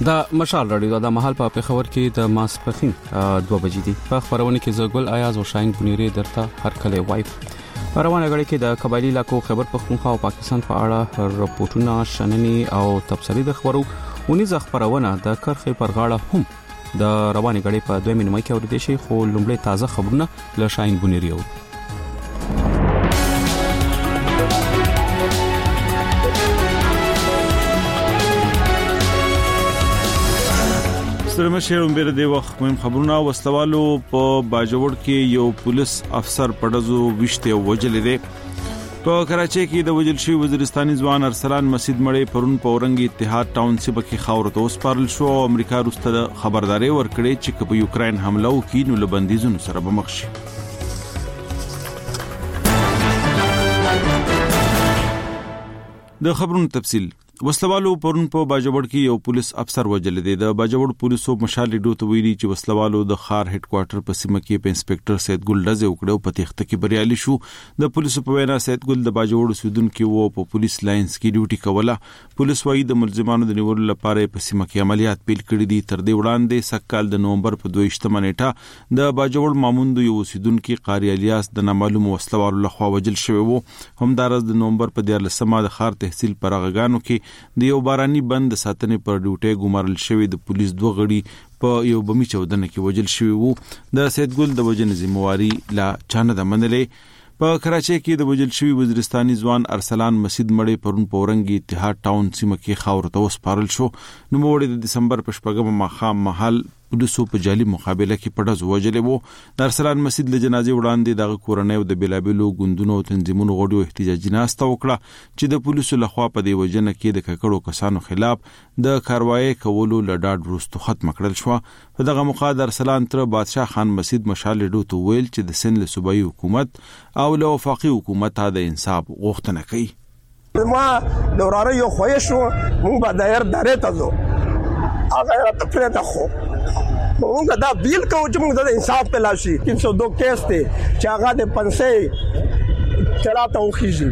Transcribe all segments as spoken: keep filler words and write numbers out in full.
دا مشال رادیو د محل په خبر کې د ماسپخین دوه بجې دي په خبرونه کې زګل آیاز او شاین بنيري درته هر کله وایف روانه غړي کې د قبایلی علاقو خبر پښتونخوا او پاکستان په اړه راپورټونه شننې او تبصرې د خبرو ونی ز خبرونه د کرخې پر غاړه هم د روانه غړي په دوه مینه کې اوریدل شي خو لومړی تازه خبرونه له شاین بنيري او سره مشهور بیر دی وخت مهم خبرونه وسلوالو په باجوړ کې یو پولیس افسر پړزو وشته وجل دی په کراچۍ کې د وجل شوی وزیرستاني ځوان ارسلان مسجد مړی پرون په اورنګ اتحاد ټاون سیب کې خاور ته وسپارل شو او امریکا روسته خبرداري ورکړي چې په یوکرين حمله وکړي نو لبندیزونو سره به مخ شي. د خبرونو تفصیل وسلوالو پرون په باجوړ کې یو پولیس افسر وجل دی. د باجوړ پولیسو مشال ډو ته ویلي چې وسلوالو د خار هډ کوارټر په سیمه کې په انسپکټر سید ګل رزه وکړو په تخته کې بریالي شو. د پولیسو په وینا سید ګل د باجوړ سودون کې وو په پولیس لاینز کې ډیوټي کوله. پولیس وايي د ملزمانو د نیولو لپاره په سیمه کې عملیات پیل کړي دي. تر دې وړاندې سکهال د نومبر په دویشتمه نیټه د باجوړ ماموند یو سودون کې قاری الیاس د نامعلوم وسلوالو لخوا وجل شوی وو. همدارس د نومبر په دیارلسمه د خار تحصیل پرغاګانو کې د یو باراني بند ساتنې پر ډیوټي ګمارل شوی د پولیس دوه غړي په یو بمی چودنه کې وجل شوی وو. د سید ګل د وجنې ذمہواری لا چانه د منلې. په کراچۍ کې د وجل شوی وزیرستاني ځوان ارسلان مسجد مړی پرون په اورنګ اتحاد ټاون سیمه کې خاور ته وسپارل شو. نو موړي د دسمبر په شپږمه ماخام محل پولیسو په جالي مقابله کې پړز وجلې وو. د ارسلان مسجد له جنازې وړاندې د کورنۍ او د بلابلو ګوندونو او تنظیمونو غړو احتجاجي ناسته وکړه چې د پولیسو لخوا په دې وجنه کې د ککړو کسانو خلاف د کاروایی کولو لډاډ وروسته ختم کړل شو. په دغه موخه د ارسلان تر بادشاه خان مسجد مشال ډو ته ویل چې د سند له صوبایي حکومت او له وفاقي حکومت د انصاف غوښتنه کوي. ما دوراره یو خوښ شو مونږ به دایر درې ته ځو هغه ته پرې ته خو مونږ دا بیل کوو چې مونږ د انصاف په لاشي تین سو دو کیس ته چې هغه د پنسې چلاته وخیږي.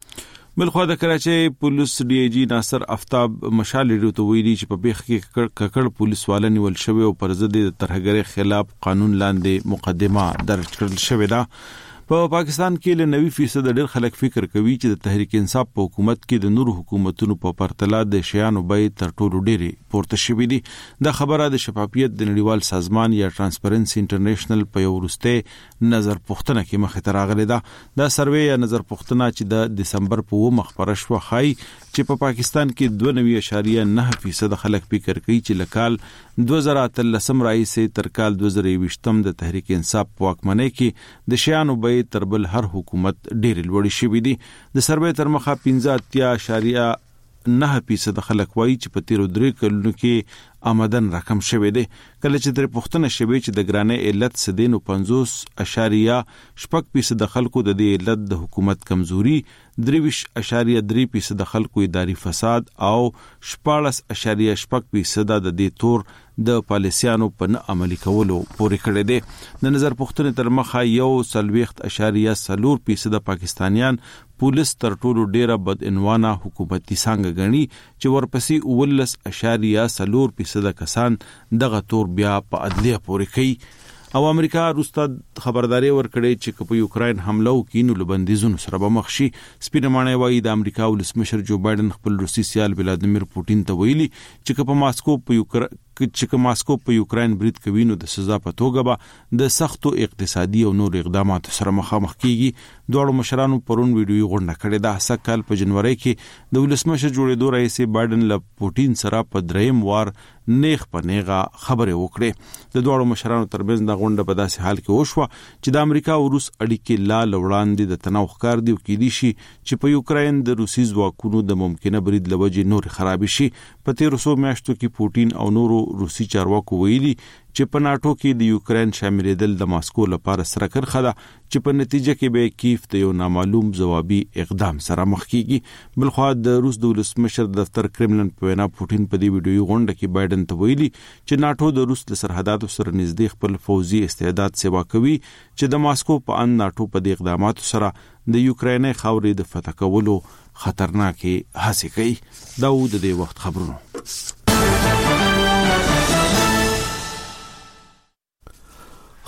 بلخو د کراچۍ پولیس ډي اي جي ناصر افتاب مشال ډو ته ویلي چې په بیخ کې ککړ پولیس والا نیول شوی او پر ضد د ترهګرۍ خلاف قانون لاندې مقدمه درج کړل شوې ده. په پاکستان کې له نوي فیصد ډېر خلک فکر کوي چې د تحریک انصاف په حکومت کې د نور حکومتونو په پرتله د شیانو بیې تر ټولو ډېرې پورته شوې دي. دا خبره د شفافیت د نړیوال سازمان یا ترانسپرنسي انټرنیشنل په یو وروستي نظر پوښتنه کې مخې ته راغلې ده. دا سروې یا نظر پوښتنه چې د دسمبر په اوومه خپره شوه ښایي چې په پاکستان کې دوه نوي اعشاریه نه فیصد خلک فکر کوي چې لکال دوه زره اتلسم راځي تر کال دوه زره یوویشتم د تحریک انصاف په واکمنۍ کې د شیانو بیې تر بل هر حکومت ډېر لوړ شوی دي. د سروې تر مخه پنځه اتیا اعشاریه نه فیصد خلک وایي چې په تیرو درې کلونو کې آمدن رقم شوی دی. کله چې تر پښتنه شوی چې د ګرانې علت سدين او پنځوس اعشاریه شپږ فیصد خلکو د دې علت د حکومت کمزوري، درویش اعشاریه درې فیصد خلکو اداري فساد او شپاړس اعشاریه شپږ فیصد د دې تور د پالیسیانو په نه عملي کولو پورې کړی دی. د نظر پښتنې تر مخه یو سلويخت اعشاریه څلور فیصد پاکستانیان پولیس تر ټولو ډیره بدعنوانه حکومتي څنګه غني چې ورپسې اولس اعشاریه څلور فیصد کسان دغه تور بیا په عدلیه پورې کوي. او امریکا روسته خبرداري ورکړي چې په یوکرين حمله وکړي نو لبندیزونو سره به مخ شي. سپینمانه وايي د امریکا ولسمشر جو بایدن خپل روسي سیال ولادیمیر پوتین ته ویلي چې په ماسکو په یوکرين چې ماسکو په یوکرين برید کوي نو د سزا په توګه به د سختو اقتصادي او نور اقداماتو سره مخامخ کیږي. دوه مشرانو پرون ویډیو غونډه کړې ده. سکهال په جنوري کې د ولسمشر جوړېدو رئیس بایدن له پوتین سره په دریم وار نیغ په نیغه خبرې وکړې. د دوه مشرانو ترمنځ د غونډه په داسې حال کې وشوه چې د امریکا او روس اړیکې لا لوړاندې د تناو ښکار دی او کېدی شي چې په یوکرين د روسي ځواکونو د ممکنه برید لوجې نور خراب شي. په تیرو څو میاشتو کې پوتین او نورو روسي چارواکو ویلي چې په ناتو کې د یوکرين شاملېدل د ماسکو لپاره سره کرخه ده چې په نتیجه کې به کیف د یو نامعلوم ځوابي اقدام سره مخ کیږي. بلخو د روس د ولسمشر دفتر کرملن په وینا پوتین په دې ویډیو غونډه کې بایدن ته ویلي چې ناتو د روس له سرحداتو سره نږدې خپل فوزي استعداد سیوا کوي چې د ماسکو په ان ناتو په دې اقداماتو سره د یوکرين خاورې د فتح کولو خطرناکې هڅې کوي. دا و د دې وخت خبرونه.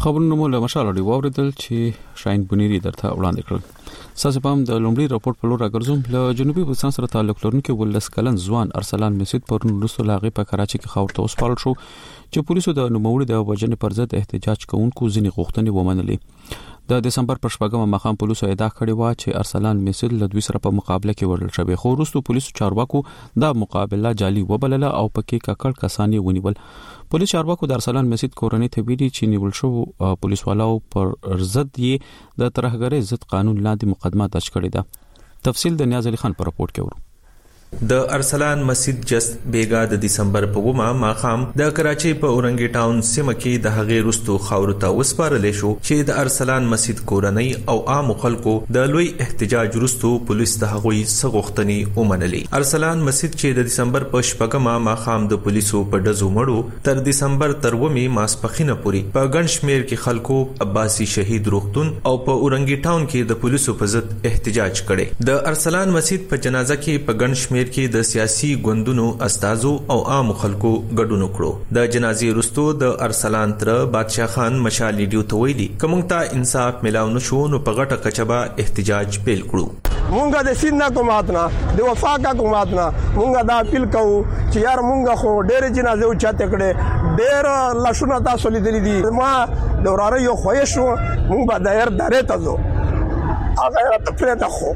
خبرونه مو له مشال اړي ووردل چې شاین بنيري درته وړاندې کړل. ساسه پام د لومړي راپورټ په لور راګرځوم. له جنوبي بلوچستان سره تعلق لرونکي ولس کلن ځوان ارسلان مسعود پر نورستو لاغي په کراچي کې خاورته وسپارل شو چې پولیسو د نوموړي د وجنې پر ضد احتجاج کوونکو ځینې غوښتنې ومنلې. د دسمبر پر شپږمه مخام پولیسو ادعا کړې و چې ارسلان مسعود له دوی سره په مقابله کې ورل شوی، خو وروسته پولیسو چارواکو دا مقابله جعلي وبلله او پکې ککړ کسان یې ونیول. پولیس چارواکو د ارسلان مسعود کورنۍ ته ویلي چې نیول شو پولیس والو پر ضد یې د ترهګرۍ ضد قانون لاندې مقدمه درج کړې ده. تفصیل د نیاز علي خان په راپورټ کې ورو. د ارسلان مسعود جس بیگا د دسمبر په ومه ماخام د کراچي په اورنګي ټاون سیمه کې د هغې رستو خاورته وسپارل شو چې د ارسلان مسعود کورنۍ او عام خلکو د لوی احتجاج رستو پولیس د هغوی سغوښتنې ومنلې. ارسلان مسعود چې د دسمبر په شپږمه ماخام د پولیسو په ډزو مړو تر دسمبر تر ومه ماسپخینه پوري په ګڼ شمیر کې خلکو عباسي شهید روغتون او په اورنګي ټاون کې د پولیسو په ضد احتجاج کړي. د ارسلان مسعود په جنازه کې په ګڼ شمیر کې د سیاسي ګوندونو استازو او عام خلکو ګډون وکړو. د جنازې وروسته د ارسلان تر بادشاہ خان مشال لیډیو ته ویلي کومه ته انصاف ملاو نشو نو په غټه کچبه احتجاج پیل کړو. مونږه د سیند حکومت نه د وفاق حکومت نه مونږه دا اپیل کوو چې یار مونږه خو ډېر جنازې او چاته کړي ډېر لاشونه تاسو لیدلې دي. ما د وراره یو خوښ شو مونږ به دایر درې ته ځو هغه ته پرېته خو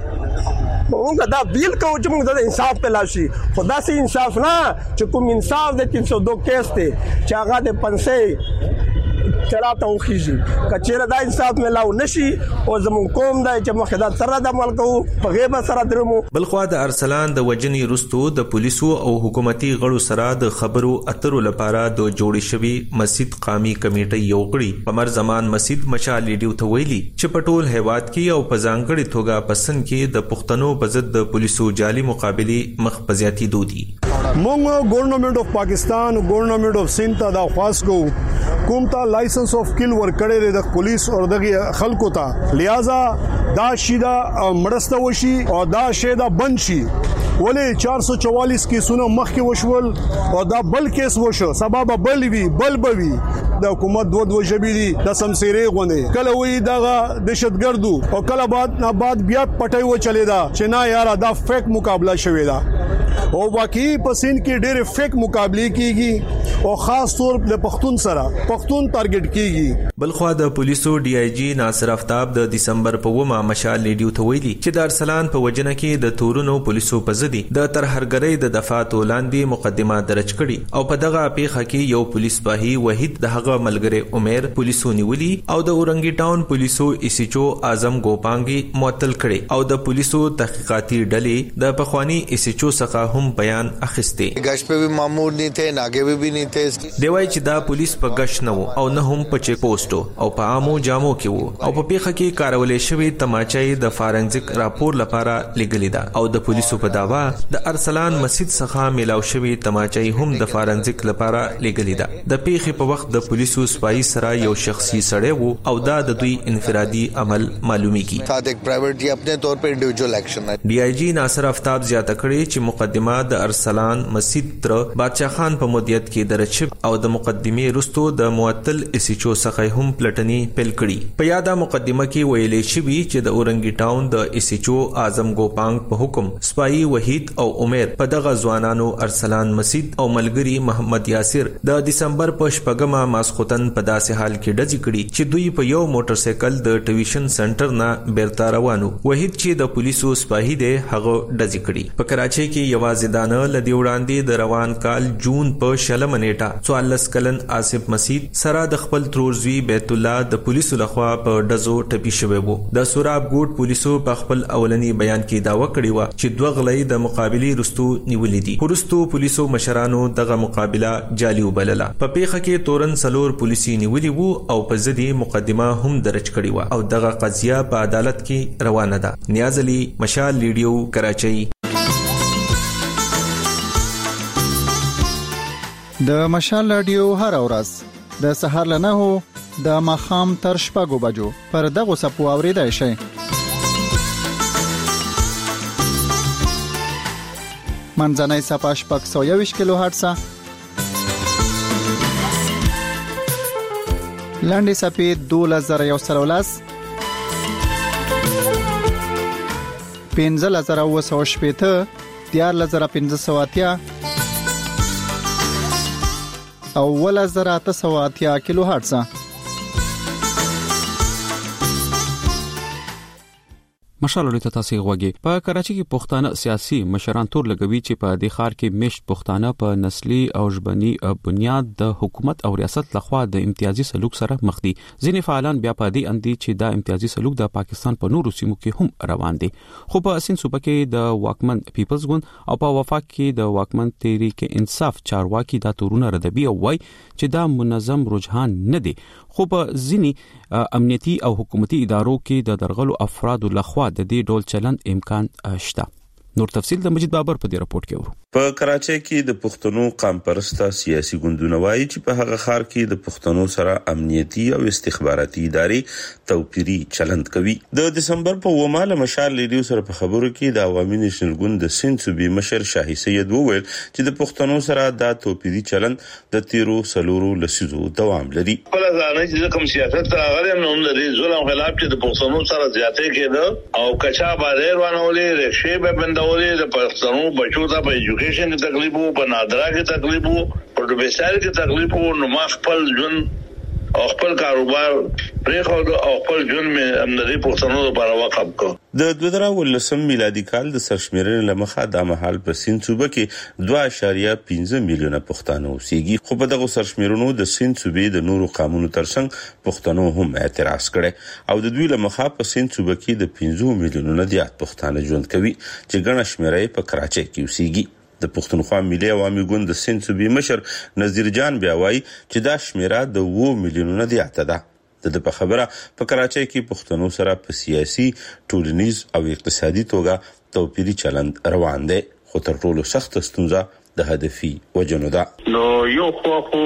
مونږ دا بیل کوو چې مونږ د انصاف په لاشي خدا سي انصاف نه چې کوم انصاف د تین سو دو کیس ته چې هغه د پنځه چراته وخیږي کچېره دا انصاف ملاو نشي او زمون کوم دا چې مخدات سره د عمل کوو په غیبه سره درمو. بلخوا د ارسلان د وجنې رستو د پولیسو او حکومتي غړو سره د خبرو اترو لپاره د جوړې شوی مسعود قومي کمیټې یو کړی. عمر زمان مسعود مشال لیډیو ته ویلي چې په ټول هیواد کې او په ځانګړي توګه پسند کې د پښتنو په ضد د پولیسو جعلي مقابله مخ په زیاتی دودي. مونږ ګورنمنت اف پاکستان ګورنمنت اف سند ته دا خاص کو کوم ته لایسنس اف کل ور کړی د پولیس او دغه خلکو ته لہذا دا شیدا مړسته وشي او دا شیدا بند شي. ولې چار سو چوالیس کیسونه مخکې وشول او دا بل کیس وشو سبب بل وی بل بوي د حکومت دوه دوه جبې دي د سمسيري غونې کله وی دغه دهشتګردو او کله بعد نه بعد بیا پټي و چلی دا چې نه یار دا فیک مقابله شوی دا او واقعي پسین کې ډېر فیک مقابله کیږي او خاص طور په پښتون سره پښتون ټارګټ کیږي. بلخوا د پولیسو ډي آی جی ناصر افتاب د دسمبر په ومه مشال لیډیو ته ویلي چې د ارسلان په وجنه کې د تورونو پولیسو په ضد د ترهګرۍ د دفعاتو لاندې مقدمه درج کړي او په دغه پیښه کې یو پولیس سپاهي وحید د هغه ملګری عمر پولیسو نیولي او د اورنګي ټاون پولیسو ایسیچو اعظم ګوپانګي معطل کړي او د پولیسو تحقیقاتي ډلې د پخوانی ایسیچو څخه هم بیان اخیسته. گش په بھی مامور نه ته ناګه بھی نه ته دی وای چې دا پولیس په گش نه او نه هم په چیک پوسټو او په عامو جامو کې وو او په پیښه کې کارولې شوی تماچای د فارنزیک راپور لپاره لګلې ده او د پولیسو په داوا د ارسلان مسعود څخه ملاو شوی تماچای هم د فارنزیک لپاره لګلې ده. د پیښې په وخت د پولیسو سپای سره یو شخصي سړی وو او دا د دوی انفرادي عمل معلومیږي. تا د پرایویټ دی خپل طور په انډیویډوال اکشن ہے. ډي آی جی ناصر افتاب زیاته کړي چې مقدمه د ارسلان مسعود تر بادشاہ خان په مدیریت کې درچ او د مقدمه رستو د معطل ایسیچو څخه هم پلټنی پیل کړي. په یاده مقدمه کې ویلې شوی چې د اورنګي ټاون د ایسیچو اعظم ګوپانګ په حکم سپای وحید او عمر په دغه ځوانانو ارسلان مسعود او ملګری محمد یاسر د دسمبر په شپږمه ماسختن په داسې حال کې ډزې کړي چې دوی په یو موټر سایکل د ټیویشن سنټر نه بیرته روانو. وحید چې د پولیسو سپاهي دی هغه ډزې کړي. په کراچي کې یوازې دانه لدی وړاندې د روان کال جون په شلم نیټه څوارلس کلن آصف مسعود سره د خپل ترورزوی بیت الله د پولیسو لخوا په ډزو ټپي شوی وو. د سوراب ګوټ پولیسو په خپل اولنی بیان کې داوا کړی و چې دوه غلې د مقابله رستو نیولې دي. ورستو پولیسو مشرانو دغه مقابله جعلي وبلله. په پیښه کې تورن سلور پولیسي نیولې وو او په ضد مقدمه هم درج کړی و او دغه قضیه په عدالت کې روانه ده. نیاز علي مشال لیډیو کراچۍ. د مشال رادیو هر ورځ د سهار له نهو د ماښام تر شپږو بجو پر دغه سپو اوریدای شئ. منځنۍ صفحه شپږ سوه یوویشت کیلو هرتز لاندې صفحې دوه زره یو سل ولس پنځه زره اوه سوه شپېته دیارلس زره پنځه سوه اتیا او اوولس زره اته سوه اتیا کیلو هرتز. مشالو ته تاسو غوږی په کراچي کې پښتانه سیاسي مشران تور لګوي چې په دې ښار کې مشت پښتانه په نسلي او ژبني بنیاد د حکومت او ریاست لخوا د امتیازي سلوک سره مخ دي. ځینې فعالان بیا په دې اندي چې دا امتیازي سلوک د پاکستان په نورو سیمو کې هم روان دي. خو په سین صوبه کې د واکمن پیپلز ګوند او په وفاق کې د واکمن تحریک انصاف چارواکي دا تورونه ردبي او وای چې دا منظم رجحان نه دي. خو په ځینی امنیتي او حکومتي ادارو کې د درغلو افرادو لخوا د دې ډول چلند امکان شته. نور تفصیل د مجید بابر په دې راپورټ کې ورو. په کراچۍ کې د پښتنو قام پرسته سیاسي ګوندونه وایي چې په هغه ښار کې د پښتنو سره امنیتي او استخباراتي ادارې توپیري چلند کوي. د دسمبر په اووه له مشال لیډیو سره په خبرو کې د عوامي نېشنل ګوند د سند صوبې مشر شاهي سید وویل چې د پښتنو سره دا توپیري چلند د تیرو سلورو لسیزو دوام لري. په ځانه چې کوم سیاست راغلی نو د ظلم خلاف چې د پښتنو سره زیاتې کېده او کچا باندې روانولې رښې به بندولې د پښتنو بچو ته په ایجوکیشن کې تکلیف وو، په نادرا کې تکلیف وو، په ډوبېسال کې تکلیف وو. نو ما خپل ژوند او خپل کاروبار پرېښود او خپل ژوند مې امنیتي پښتنو لپاره وقف کړ. د دوه زره ولسم میلادي کال د سرشمیرنې لمخه د مهال په سند صوبه کې دوه اعشاریه پنځه میلیونه پښتانه اوسېږي. خو په دغه سرشمیرنو د سند صوبې د نورو قومونو ترڅنګ پښتنو هم اعتراض کړي او د دوی لمخه په سند صوبه کې د پنځه میلیونه زیات پښتانه ژوند کوي چې ګڼه شمیره په کراچۍ کې اوسېږي. د پښتونخوا ملي عوامي ګوند د سند صوبې مشر نذیر جان بیا وایي چې دا شمیره د اووه میلیونه زیاته ده. د په خبره په کراچۍ کې پښتنو سره په سیاسي، ټولنیز او اقتصادي توګه توپیري چلند روان دی. خو تر ټولو سخت ستونزه د هدفي وجنو ده. نو یو خو خو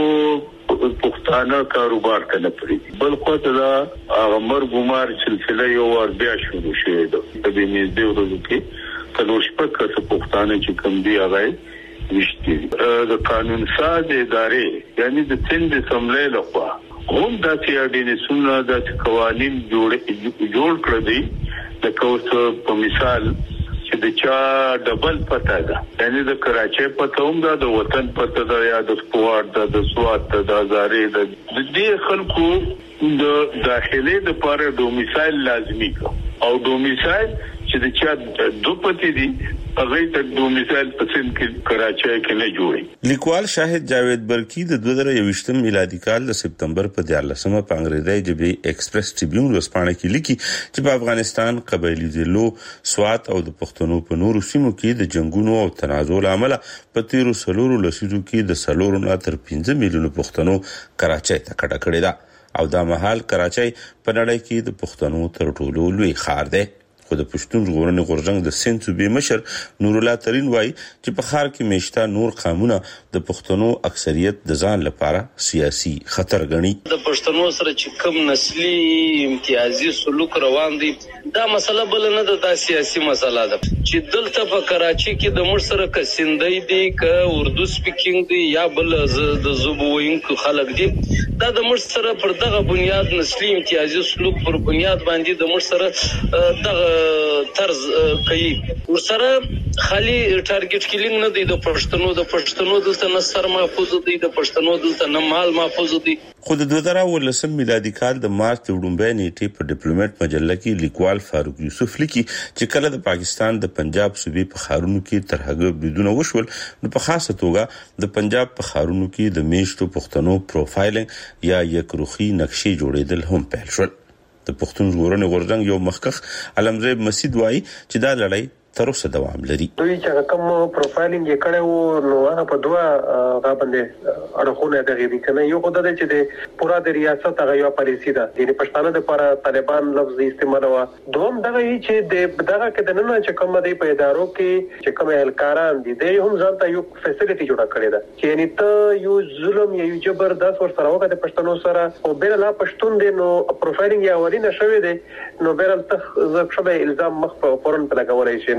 پښتانه کاروبار ته نه پریږدي، بل خو ته دا امر ګمار سلسله یو ور بیا شروع شوه ده. په دې نږدې ورځو کې تلور شپږ کسه پښتانه چې کوم دی هغه وشتي د قانون ساز ادارې یعنی د سند اسمبلی لخوا هم د سیاډینسونو د قوانین جوړ جوړ کړی د کوڅ په مثال چې د چا ډبل پته ده، یعنی د کراچۍ پته هم ده، د وطن پته ده، یا د سپورت ده، د سواد ده، د هزارې ده. د دې خلکو د داخلي د لپاره ډومیسایل لازمي او ډومیسایل چې د چا دو پتی دي هغه ته ډومیسایل په سند کې کراچۍ کې نه جوړي. لیکوال شاهد جاوید برکی د دوه زره یوویشتم میلادي کال د سپتمبر په دیارلسمه په انګریزي ژبه ایکسپریس ټریبیون ورسپانه کې لیکي چې په افغانستان قبایلی ضلعو سوات او د پښتنو په نورو سیمو کې د جنگونو او تنازع لامل په تیرو سلورو لسیزو کې د سلورو نه تر پنځه میلیونه پښتنو کراچۍ ته کډه کړې ده او دا مهال کراچۍ په نړۍ کې د پښتنو تر ټولو لوی ښار دی. خو د پښتون ژغورنې غورځنګ د سند صوبې مشر نور الله ترين وایي چې په ښار کې میشته نور قومونه د پښتنو اکثریت د ځان لپاره سیاسي خطر ګڼي. د پښتنو سره چې کوم نسلي امتیازي سلوک روان دي دا مسله بل نه ده، دا سیاسي مسله ده چې دلته په کراچۍ کې د مر سره ک سندۍ دي ک اردو سپیکینګ دي یا بل د زوبوینکو خلک دي، دا د مر سره پر دغه بنیاد نسلي امتیازي سلوک پر بنیاد باندې د مر سره دغه طرز کوي. ورسره خالي ټارګټ کیلینګ نه دی د پښتنو د پښتنو دلته نه سر محفوظ دی، د پښتنو دلته نه مال محفوظ دی. خو د دوه زره ولسم میلادي کال د مارچ وړاندې نیټه په ډیپلوماټ مجله کې لیکوال فاروق یوسف لیکي چې کله د پاکستان د پنجاب صوبې په خارونو کې ترهګر بریدونه وشول نو په خاصه توګه د پنجاب په خارونو کې د میشتو پښتنو پروفایلینګ یا یک روخي نقشې جوړېدل هم پیل شول. د پښتون ژغورنې غورځنګ یو مخکخ علمزیب مسید وایي چې دا لړۍ تر اوسه دوام لري. دوی چې کوم پروفایلینګ یې کړی وو نو هغه په دوه هغه باندې اړخونه دغه دي کنه. یو خدای چې د پورا د ریاست هغه یو پالیسی ده د پښتانه لپاره طالبان لفظ استعمال و. دوم دغه چې د دغه کې د نن چې کوم دی په ادارو کې چې کوم اهلکاران دي د هم ځانته یو فیسیلیټي جوړه کړې ده چې یعنی ته یو ظلم یو جبردست ور سره وکړه د پښتنو سره او بل لا پښتون دی نو پروفایلینګ یا ورینه شوی دی نو بل ته زکه الزام مخ په فورن په لګولای شي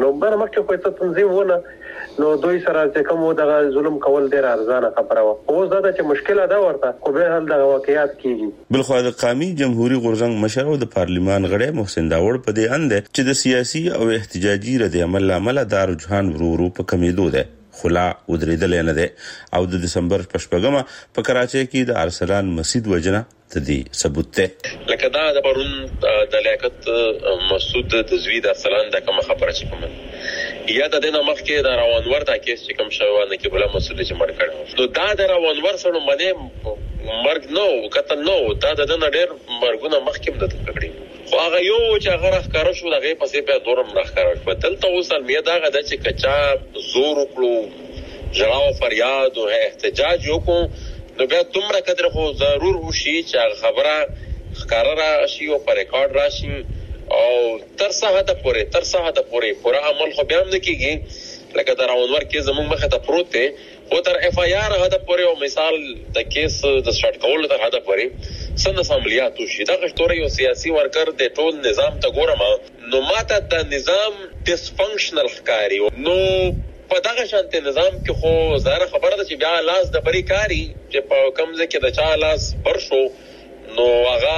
نو بل مخکې خو ته تنظیم ونه نو دوی سره چې کوم دغه ظلم کول ډیر ارزانه خبره و اوس دا چې مشکله ده ورته خو به حل دغه واقعیت کیږي بل خو د قومي جمهوریت غورځنګ مشر او د پارلیمان غړی محسن داوړ په دې اند چې د سیاسي او احتجاجي رد عمل عمل د رجحان ورو ورو په کمیدو ده خلا ودریدل نه ده او د دسمبر پښپګمه په کراچۍ کې د ارسلان مسجد وجنه تدي ثبوت ته لکه دا د پرون د لیاقت مسعود تزوید ارسلان د کوم خبره چې کوم یا د دینه مخکې د روانور د کیس چې کوم شوانه کې بل مسعود چې مړ کړو نو دا د روانور سره باندې مرګ نو قتل نو دا د دنه ډېر مرګونه مخکې د تکړې خو هغه یو چې هغه راخاره شو دغه پسې په دورم راخاره شو دلته اوسل مې دا غدا چې کچا زور وکړو جراو فریاد او احتجاج وکړو نو بیا دومره قدر خو ضرور وشي چې خبره ښکارا راشي او پر ریکارډ راشي او تر څه حد پورې تر څه حد پورې پورا عمل خو بیا هم نه کیږي لکه دا روانور کې زموږ مخه ته پروت دی او تر اف آی آر حد پورې او مثال د کیس د سټارټ کول تر حد پورې سند عملیات وشي دا غشتوري یو سیاسي ورکر د ټول نظام ته ګورم نو ماته د نظام ډیسفنکشنل ښکاری نو په دغه شانته نظام کې خو زاره خبره ده چې بیا لاس د بری کاری چې په کمزه کې د چا لاس برشو نو هغه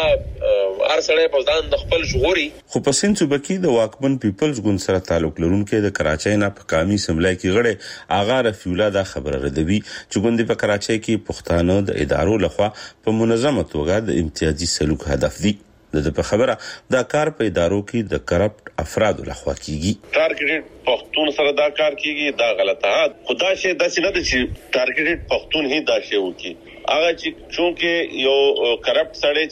ارسله په ځان د خپل شغوري خو په سین صوبه کې د واکمن پیپلز ګوند سره تعلق لرونکو د کراچۍ نه په قومي سملای کې غړي آغا رفیع الله دا خبره ردوي چې ګوند په کراچۍ کې پښتانه د ادارو لخوا په منظمه توګه د امتیازي سلوک هدف دي د په خبره دا کار په ادارو کې د کرپټ افرادو لخوا کیږي ټارګټډ پښتون سره دا کار کیږي دا غلطه خدا شه د سینه د ټارګټډ پښتون هی دا شی وکي هغه چې چونکه یو کرپټ سړی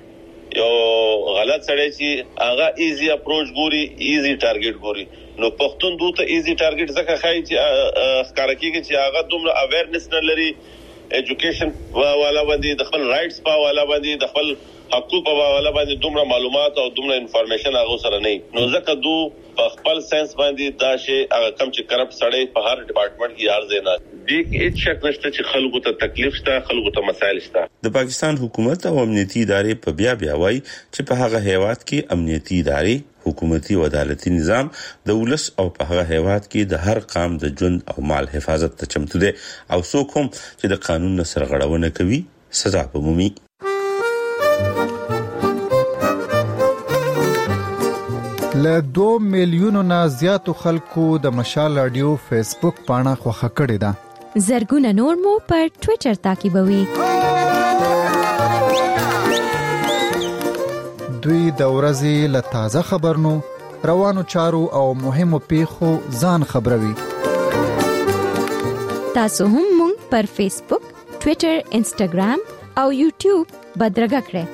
چې یو غلط سړی چې هغه ایزی اپروچ ګوري ایزی ټارګټ ګوري نو پښتون دوته ایزی ټارګټ ځکه خای چې ښکار کیږي چې هغه دومره اویرنس نه لري ایجوکیشن والا باندې د خپل رائټس په والا باندې د خپل حقوق په والا باندې دومره معلومات او دومره انفارمیشن هغه سره نه نو ځکه دو په خپل سنس باندې دا شی هغه کم چې کرپټ سړی په هر ډپارټمنټ کې ارزه نه دي هیڅ شک نشته چې خلکو ته تکلیف شته خلکو ته مسایل شته د پاکستان حکومت او امنیتي ادارې په بیا بیا وایي چې په هغه هیواد کې امنیتي ادارې حکومتي او عدالتي نظام د ولس او په هغه هیواد کې د هر قام د ژوند او مال حفاظت ته چمتو دي او څوک هم چې د قانون سرغړونه کوي سزا به مومي له دوه میلیونو نه زیاتو خلکو د مشال رادیو فیسبوک پاڼه خوښه کړې ده زرګونه نور مو پر ټوئیټر تعقیبوي دوی د ورځې له تازه خبرونو روانو چارو او مهمو پیښو ځان خبروي تاسو هم مونږ پر فیسبوک ټوئیټر انسټاګرام او یوټیوب بدرګه کړئ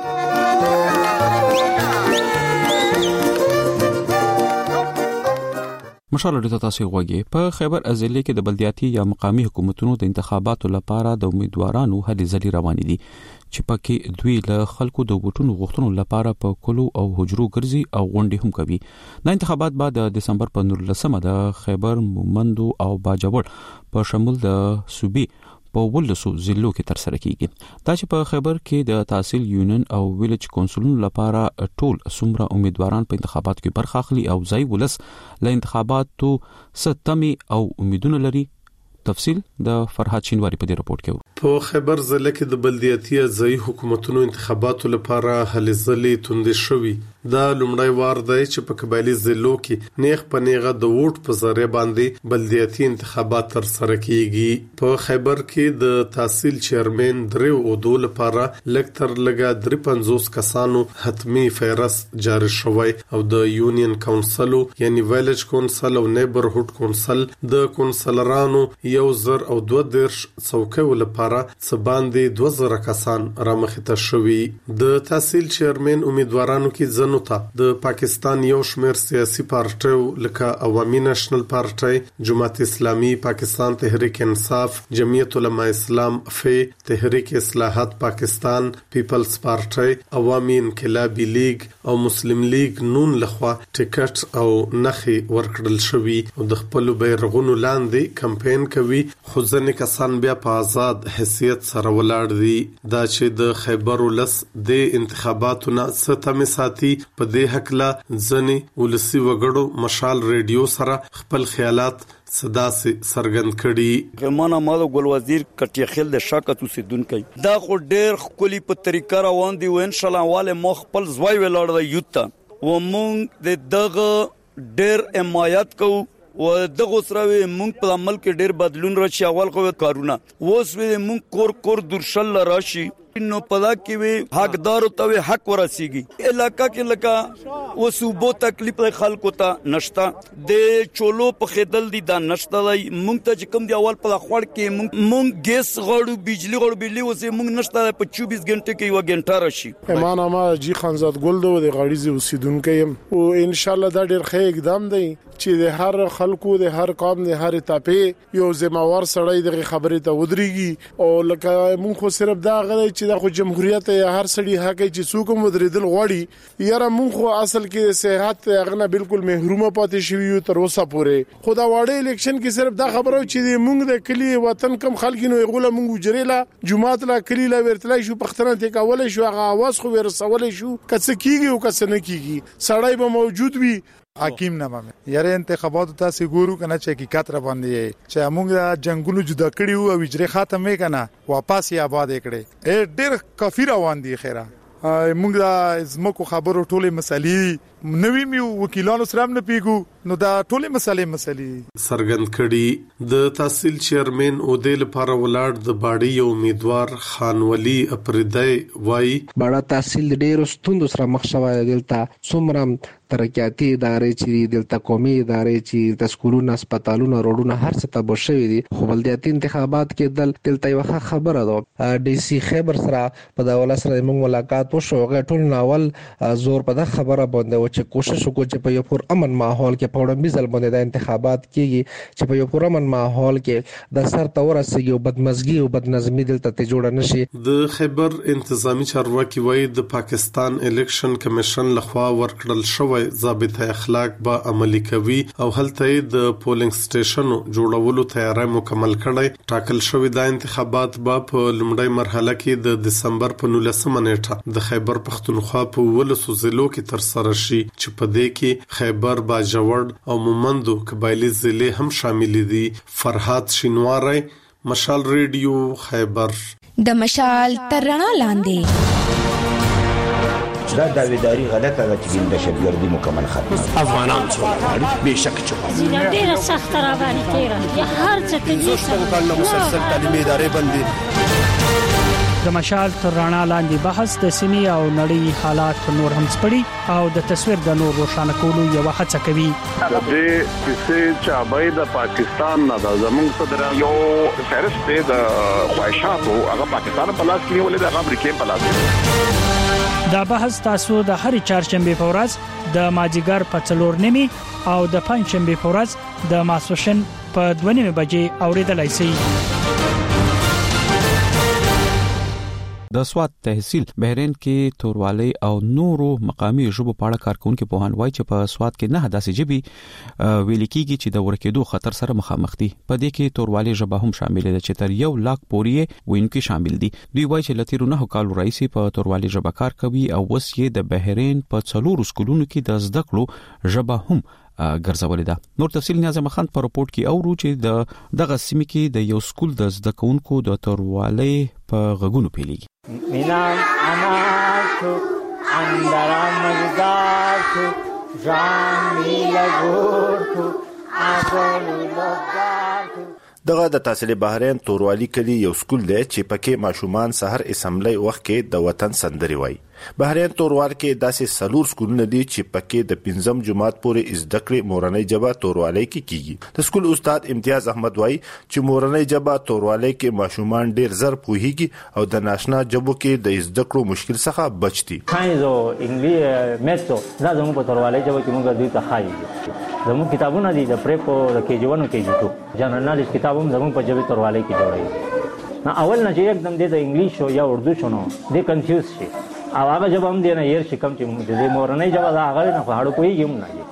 مشال ډیټا تاسو غوږی په خیبر ازلی کې د بلدیاتي یا مقامی حکومتونو د انتخاباتو لپاره د امیدوارانو هلې ځلې روان دي چې پکې دوی له خلکو د ووټونو غوښتنو لپاره په کلو او حجرو ګرځي او غونډې هم کوي د انتخابات بعد د دسمبر په نولسمه د خیبر مومندو او باجوړ په شمول د صوبې په ولسو ضلعو کې تر سره کیږي دا چې په خیبر کې د تحصیل یونین او ویلج کونسلونو لپاره ټول څومره امیدواران په انتخاباتو کې برخه اخلي او ځای ولس له انتخاباتو ستمي او امیدونه لري تفصیل د فرحات شینواری په دې رپورت کې په خیبر ضلع کې د بلدیاتي ځای حکومتونو انتخاباتو لپاره هلې ځلې توندې شوې دا لومړی وار دی چې په قبایلی ضلعو کې نیغ په نیغه د ووټ په ذریعہ باندې بلدیاتي انتخابات تر سره کیږي په خیبر کې د تحصیل چیرمن درو او دو لپاره لکتر لګا درې پنځوس کسانو حتمی فهرست جاری شوی او د یونین کونسل یعنی ویلج کونسل او نیبرهود کونسل د کونسلرانو یو زر او دوه درش څوکۍ لپاره څه باندې دوه زره کسان رامخته شوي د تحصیل چیرمن امیدوارانو کې ځنو ته د پاکستان یو شمېر سیاسي پارټیو لکه عوامي نېشنل پارټي جماعت اسلامي پاکستان تحریک انصاف جمعیت علماء اسلام فی تحریک اصلاحات پاکستان پیپلز پارټي عوامي انقلابي لیگ او مسلم لیگ نون لخوا ټیکټ او نخي ورکړل شوی او د خپل بیرغونو لاندې کمپاین کوي شوی، خو ځینې کسان بیا په آزاد حیثیت سره ولاړ دي. دا چې د خیبر ولس د انتخاباتو نه ستمه ساتي، په دې حق لا ځینې ولسی وګړو مشال ریډیو سره خپل خیالات صدا سے سرګند کړي. غلمانه مالو ګل وزیر کټیخیل د شاکت اوسیدونکو دا خو ډېر خولي په طریقه روان دي، و ان شاء الله والے مخ خپل زوی ولاړ دی یوتا و مونږ د دغه ډېر حمایت کوو و دغه سره مونږ په عمل کې ډېر بدلون راشي. اول خو کارونه اوس مونږ کور کور درشل راشي نو پدا کې وي حقدار ته حق ورسیږي. علاقہ کې لکه و صوبو تکلیف خلکو ته نشتا د چولو په خدل دي دا نشتا دی. مونږ ته کوم دی اول په خوړ کې مونږ مونږ ګیس غړو بجلی غړو بجلی وسه مونږ نشتا په چوبیس غنټه کې یو غنټه راشي. ایمان اما جی خانزاد ګل دو د غړیزي اوسیدونکو يم او ان شاء الله دا ډیر ښه اقدام دی چې د هر خلکو د هر قوم د هر تاپې یو ذمہوار سړی د خبرې ته ودرېږي. او لکه مونږ خو صرف دا غواړو چې د جمهوریت یا هر سړي حق چې څوک مدریدل غواړي یاره مونږ خو اصل کې صحت هغه بالکل محرومه پاتې شوی یو تر اوسه پورې. خدا واړې الیکشن کې صرف دا خبرو چې مونږ د کلی وطن کم خلک نو غوله مونږ جریلا جمعات لا کلی لا ورتلای شو پختنه ته کولای شو هغه आवाज خو ورسولای شو کڅ کیږي او کڅ نه کیږي سړی به موجود وي. حکیم نامه یاره انتخابات تاسو ګورو کنه چې حقیقت را باندې چې موږ جنگونو جدا کړیو او اجرا ختمه کنه واپس یې آباد کړي ډېر کافی روان دي. خیره موږ د زمکو خبرو ټوله مسلې نوې میو وکیلانو سره نه پیګو نو دا ټوله مسلې مسلې سرګند کړي. د تحصیل چیرمن او د لپاره ولاړ د باډي امیدوار خان ولی اپریدای وای باډا تحصیل ډېر ستوند سره مخ شوی دلته څومره ترقیاتي ادارې چې دلته قومي ادارې چې د سکولونو هسپتالونو روډونو هر څه ته بشوي دي. خو بلدیاتي انتخابات کې دل دلته یو خبره ده ډي سي خیبر سره په دا ول سره موږ ملاقات وشو غټول ناول زور په دا خبره باندې چې کوشش وکړو چې په یو پر امن ماحول کې په وړاندې ځل باندې د انتخابات کېږي چې په یو پر امن ماحول کې د سر تور سره یو بدمزګي او بدنظمي دلته ته جوړ نشي. د خیبر انتظامی چارواکي وایي د پاکستان الیکشن کمیشن لخوا ورکړل شوی ضابطه اخلاق به عملي کوي او هلته د پولینګ سټیشنو جوړولو تیاری مکمل کړي. ټاکل شوی د انتخابات به په لومړۍ مرحله کې د دسمبر په نولسمه نیټه د خیبر پختونخوا په ولسو ضلعو کې تر سره شي چې په دې کې خیبر باجوړ او مومندو قبایلی ضلع هم شامل دي. فرحات شینواری مشال ریډیو خیبر. د مشال ترنا لاندې دا داویداری غلطه ده چې د شبګردي مکمل ختم افغانان څو به شک چوکا ډیره سخت را باندې تیرا یا هر څه کې زوستو کله مسلسل تعلیمي ادارې باندې د مشال تر رڼا لاندې بحث د سیمې او نړۍ حالات نور هم سپړي او د تصویر د نور روښانه کولو یو هڅه کوي. د دې چې چابای د پاکستان نه د زمونږ صدر یو فهرست د خواهشاتو هغه پاکستان په لاس کې ولې د امریکای په لاس کې. دا بحث تاسو د هرې چهارشنبه په ورځ د ماجیګر په څلور نیمي او د پنځشنبه په ورځ د ماسوشن په دوه نیمه بجې اوریدلای شئ. د سوات تحصیل بحرین کې توروالی او نورو مقامی ژبو په اړه کارکونکو په هان وای چې په سوات کې نه داسې ژبي ویل کېږي چې د ورکېدو خطر سره مخامخ دي. په دې کې توروالی ژبه هم شامل ده چې تر یو لاک پورې وینکي شامل دي. دوی وای چې لتیرو نه کالو رئیسي په توروالی ژبه کار کوي او وس یې د بحرین په څلورو سکولونو کې د زده کړو ژبه هم ګرځولې ده. نور تفصیل نیازم خان په رپورت کې اورو چې د دغه سیمې کې د یو سکول د زده کوونکو د توروالی په غږونو پیلېږي. مینام انار تو اندرام مزدار تو جان میلا گور تو آگولو لگار تو. دغه د تحصیل بحرین توروالی کلی یو سکول دی چې پکې ماشومان سحر اسمبلی وخت کې د وطن سندري وای. بحرین توروال کې داسې سلور سکولونه دي چې پکې د پنځم جماعت پورې زده کړې مورنۍ ژبه توروالی کې کیږي. د سکول استاد امتیاز احمد وای چې مورنۍ ژبه توروالی کې ماشومان ډیر زر پوهیږي او د ناشنا ژبو کې د زده کړو مشکل څخه بچتي. ساينس او انګلیسي میتھو دا زموږ په توروالی ژبه کې موږ دوی ته خایي. زموږ کتابونه دي د پریپو د کېجی ون او کېجی ټو جنرال نالج کتابونه زموږ په ژبه توروالی کې جوړوي. نه اول نه چې एकदम د انګلیش یا اردو شنو د کنفیوز شي او هغه جواب هم دی نه ير شي کم چې د مورنۍ جواب هغه نه هاړو کوي یم نه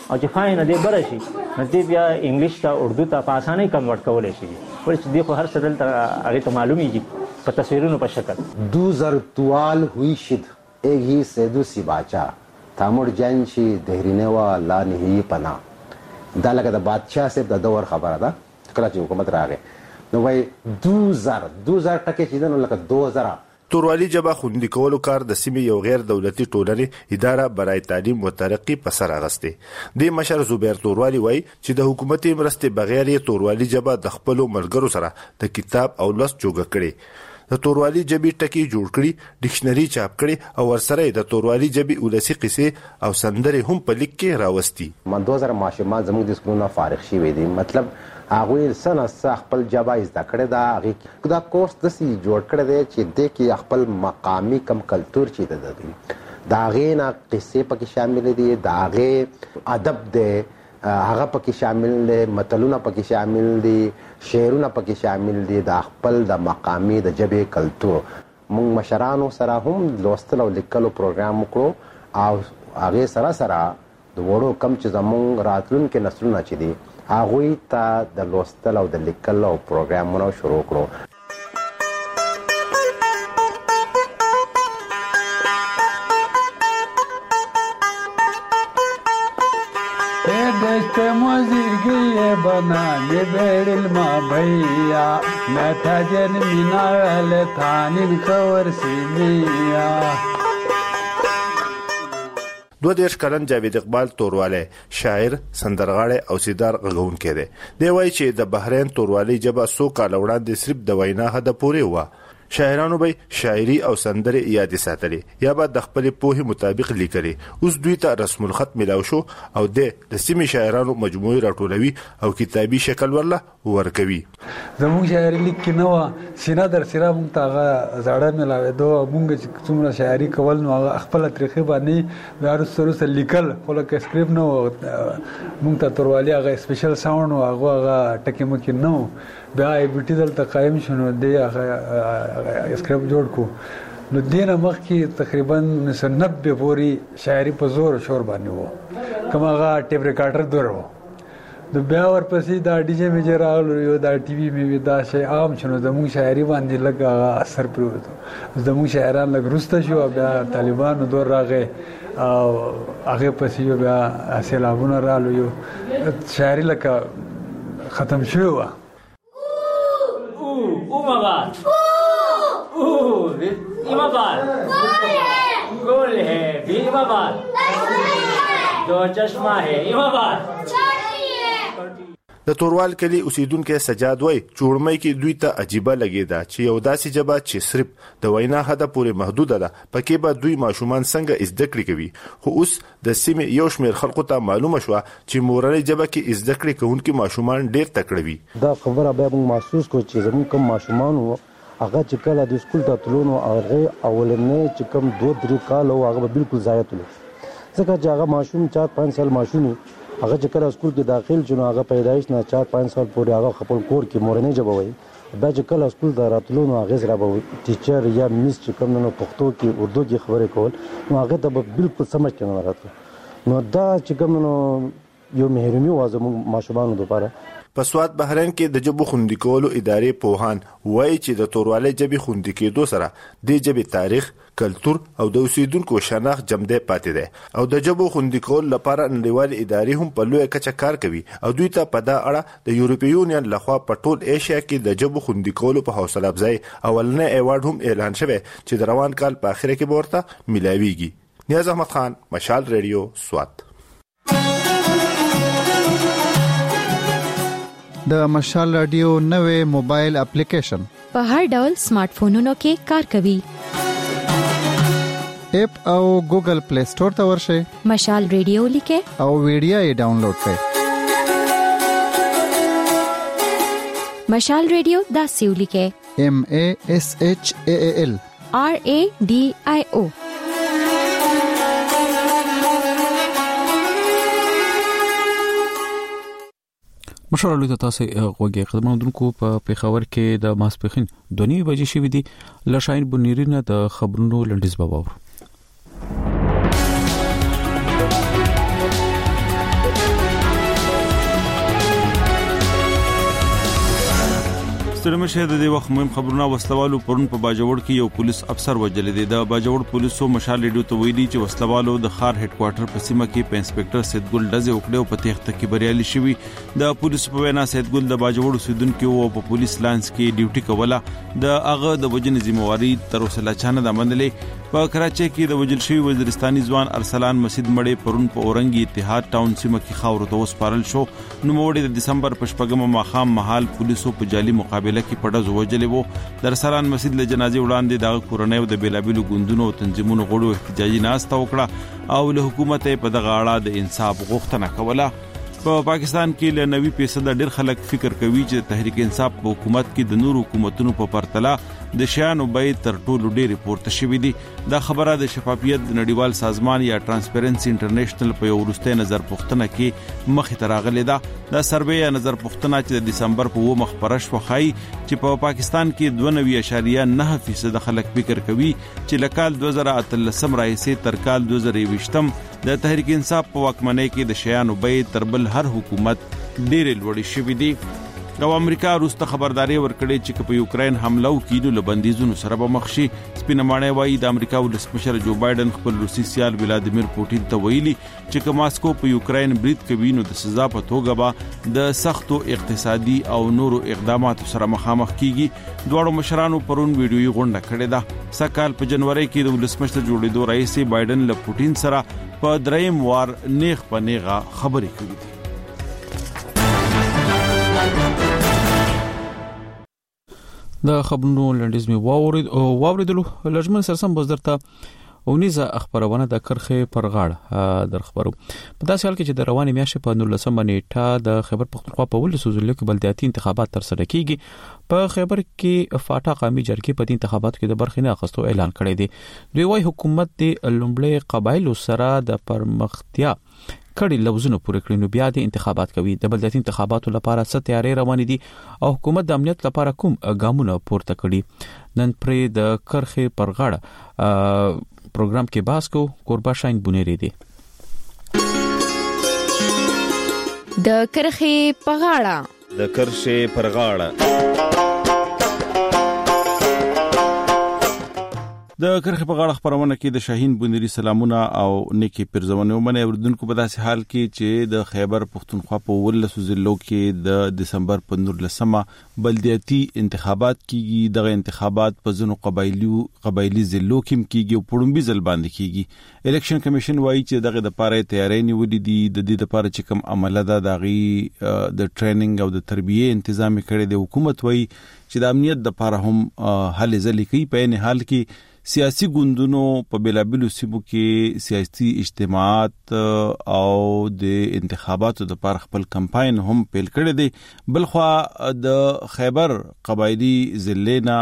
او چې فاین دې بره شي نو دې بیا انګلیش ته اردو ته په اسانۍ کنورټ کولای شي ولې چې دې خو هر څه دلته هغه ته معلومیږي په تصویرونو په شکل دو زرتوال ہوئی شد ایک ہی سیدو سی باچا تامر جنشی دهرینه و لا نهی پنا دا لکه د بادشاہ صاحب د دور خبره ده کله چې حکومت راغی نو وای دو زر دو زر ټکه چې نو لکه دو زر توروالی جبا خوندي کولو کار د سیمې یو غیر دولتي ټولنې اداره برای تعلیم او ترقی په سر اغسته د مشر زبیر توروالی وای چې د حکومتي مرستې بغیر یې توروالی جبا د خپل ملګرو سره د کتاب او لوست جوړ کړي د توروالی جبي ټکی جوړ کړي ډکشنری چاپ کړي او ورسره د توروالی جبي ولسی قصې او سندرې هم په لیک کې راوستي من دو هزار ماشومان زموږ د سکولونو فارغ شي وي دي مطلب هغه سنه خپل جبا زده کړی دا هغه دا کورس د سی جوړ کړی دی چې د کې خپل مقامی کم کلچر چي د دي دا غینا قصې پکې شامل دي دا غي ادب دی هغه پکې شامل دي متلونه پکې شامل دي شعرونه پکې شامل دي د خپل د مقامی د جبه کلچر موږ مشرانو سره هم لوستل او لیکلو پروګرام وکړو او هغه سره سره د وړو کم چې زموږ راتلونکو نسلونه چي دي هغه ته د لوستل او د لیکلو پروګرامونه شروع کړو دشت موزیگی بنانی بیڑل ما بھیا میں تھا جن منال تھانین خور سینیا دو دیش کلن جاوید اقبال تورواله شاعر سندرغاړی او سیدار غږونکی دی دی وایي چې د بحرین توروالی جبه څو کاله وړاندې صرف د وینا حد پورې وه شاعرانو به شاعري او سندرې یاد ساتلې یا به د خپل پوهې مطابق لیکلي اوس دوی ته رسم الخط ملاو شو او د د سیمې شاعرانو مجموعه راټولوي او کتابي شکل ورله ورکوي زموږ شاعري لیک نه و سینا در سینا مونږ ته زړه ملاوي دوه مونږ چې څومره شاعري کول نو خپل طریقې باندې وارو سره لیکل خو لکه سکرپټ نو مونږ ته توروالی هغه سپیشل ساوند او هغه ټکی مکه نو بیا ایبټی دلته قائم شونه دی هغه سکرپټ جوړ کو نو دینه مخ کې تقریبا نوي پوری شاعري په زور شور باندې وو کومه هغه ټیپ ریکارډر درو د بیا ورپسې دا ډي جی میجر راغلو یو دا ټي وي می دا شی عام شنو زموږ شاعري باندې لګا اثر پروت زموږ شاعران لګ رسته شو بیا طالبانو دور راغې او هغه پسې بیا سیلابونه رالو یو شاعري لکه ختم شو Uma bala. Uh, uma bala. Gol है, भी uma bala. दो चश्मा है, uma bala. د توروال کلی اوسیدونکو سجاد وای چورمای کې دوی ته عجيبه لګیدا چې یو داسې جبا چې صرف د وینا حد پورې محدود ده پکې به دوی ماشومان څنګه زده کړې کوي خو اوس د سیمې یو شمېر خلکو ته معلومه شو چې مورنۍ جبا کې زده کړې کوونکي ماشومان ډېر تکړه وي دا خبره به موږ محسوس کو چې زموږ کوم ماشومان وو هغه چې کله د سکول ته تلونو هغه اولنې چې کوم دوه درې کال هغه بالکل ضایع تلو ځکه چې هغه ماشوم چار پنځه سال ماشوم هغه چې کله سکول کې داخل شونه هغه پیدایش نه چار پنځه سال پورې هغه خپل کور کې مورنۍ ژبه وایي دا چې کله سکول ته راتلو نو هغه سره به ټیچر یا میس چې کوم نو پښتو کې اردو کې خبرې کول نو هغه ته بالکل سمجھ کې نه راته نو دا چې کوم نو یو مهرباني وازه ماشومان دوپاره په سواد بحرین کې د جبو خوندي کولو ادارې پوهان وایي چې د توروالي جبي خوندي کېدو سره د جبي تاریخ کلچر او د اوسیدونکو شناخت جمده پاتې ده او د جبو خوندي کول لپاره نړیوال ادارې هم په لوی کچه کار کوي او دوی ته په دا اړه د یورپی یونین لخوا په ټول ایشیا کې د جبو خوندي کولو په حوصله افزای اولنې ایوارډ هم اعلان شوی چې د روان کال په اخر کې ورته ملاويږي نیاز احمد خان مشال ریډیو سوات د مشال رادیو نوې موبایل اپلیکیشن په هر ډول سمارټ فونونو کې کار کوي اپ او ګوګل پلی سٹور ته ورشئ مشال ریډیو لیکه او ویډیو یې ډاونلوډ کړئ مشال ریډیو دا سیو لیکه M A S H A A L R A D I O مشورلو ته تاسو غوږی خدمتونکو په پیښور کې د ماسپخین دونی بجې شوې دي لشاین بنیرینه د خبرونو لنډیز بابا سترمشه د دې وخت مهم خبرونه وسلوالو پرون په باجوړ کې یو پولیس افسر وجل دي د باجوړ پولیسو مشال ریډیو ته ویلي چې وسلوالو د خار هډ کوارټر په سیمه کې په انسپکټر سید ګل ډزه وکړه او په تخت کې بریالي شوی د پولیس په وینا سید ګل د باجوړ اوسیدونکو او په پولیس لانس کې ډیوټي کوله د هغه د وجنې ذمہواری تر اوسه لا چانه د منلې په کراچۍ کې د وجل شوی وزیرستاني ځوان ارسلان مسجد مړې پرون په اورنګي اتحاد ټاون سیمه کې خاور ته وسپارل شو نو موړي د دسمبر په شپږم ماخام محل پولیسو په جالي مقابله کې پړه وجلې وو د ارسلان مسجد له جنازې وړاندې د کورنۍ او د بیلابیلو ګوندونو او تنظیمونو غړو احتجاجي ناسته وکړه او له حکومت په دغه اړه د انصاف غوښتنه کوله په پا پاکستان کې له نوي فیصد ډېر خلک فکر کوي چې تحریک انصاف په حکومت کې د نور حکومتونو په پرتله د شیانو بیه تر ټولو ډېر پورته شوې دي دا خبره د شفافیت د نړیوال سازمان یا ترانسپیرنسي انټرنیشنل په یو وروستي نظر پوښتنه کې مخې ته راغلې ده دا سروې یا نظر پوښتنه چې د دسمبر په اووه مخ خپره شوه ښایي چې په پا پاکستان کې دوه نوي اعشاریه نه فیصد خلک فکر کوي چې له کال دوه زره اتلسم راهیسې تر کال دوه زره یوویشتم د تحریک انصاف په واکمنۍ کې د شیانو بیې تر بل هر حکومت ډېرې لوړې شوې دي او امریکا وروسته خبرداري ورکړې چې په یوکرين حمله وکړي نو بندیزونو سره به مخ شي سپینمانه وایي د امریکا ولسمشر جو بایدن خپل روسي سیال ولادیمیر پوټین ته ویلي چې که ماسکو په یوکرين برید کوي نو د سزا په توګه به د سختو اقتصادي او نورو اقداماتو سره مخامخ کیږي دواړو مشرانو پرون ویډیويي غونډه کړې ده سکهال په جنوري کې د ولسمشر جوړېدو رئیس بایدن له پوټین سره په دریم وار نیغ په نیغه خبرې کوي د خبرونو لنډیز می واورید او واوریدلو لجمن سرسم بزرته اونیزه خبرونه د کرخه پر غاړه در خبرو په داسې حال کې چې د رواني میاشتې په نولسمه نیټه د خیبر پختونخوا په ولسو ضلع کې بلدیاتي انتخابات تر سره کیږي په خیبر کې فاټا قومي جرګې په دې انتخاباتو کې د برخې نه اخیستو اعلان کړی دی دوی وايي حکومت د لومړی قبایلو سره د پرمختیا کړي لوزونه پوره کړي نو بیا د انتخابات کوي د بلدیاتي انتخاباتو لپاره څه تیاری روان دي او حکومت د امنیت لپاره کوم ګامونه پورته کړي نن پرې د کرخه پر غاړه پروګرام کې باس کو قربا شاین بونری دي د کرخه په غاړه د کرخه پر غاړه د کرخه په غاړه خبرونه کې د شاهین بونری سلامونه او نیکی پرزونه ومنه وردونکو په داسې حال کې چې د خیبر پختونخوا په ولسو ضلعو کې د دسمبر په نولسمه بلدیاتي انتخابات کیږي دغه انتخابات په ځینو قبایلی قبایلی ضلعو کې کیږي او پړومبي ځل باندې کیږي الیکشن کمیشن وایي چې دغه د پاره تیاری نیولې دي د دې لپاره چې کوم عمله ده دغه د ټریننګ او د تربیه تنظیم کړي د حکومت وایي چې د امنیت لپاره هم هلې ځلې کوي په نه حال کې سیاسي ګوندونو په بیلابلو سیمو کې سیاسي اجتماعات او د انتخاباتو لپاره خپل کمپاین هم پیل کړی دی بلخوا د خیبر قبایلی ضلع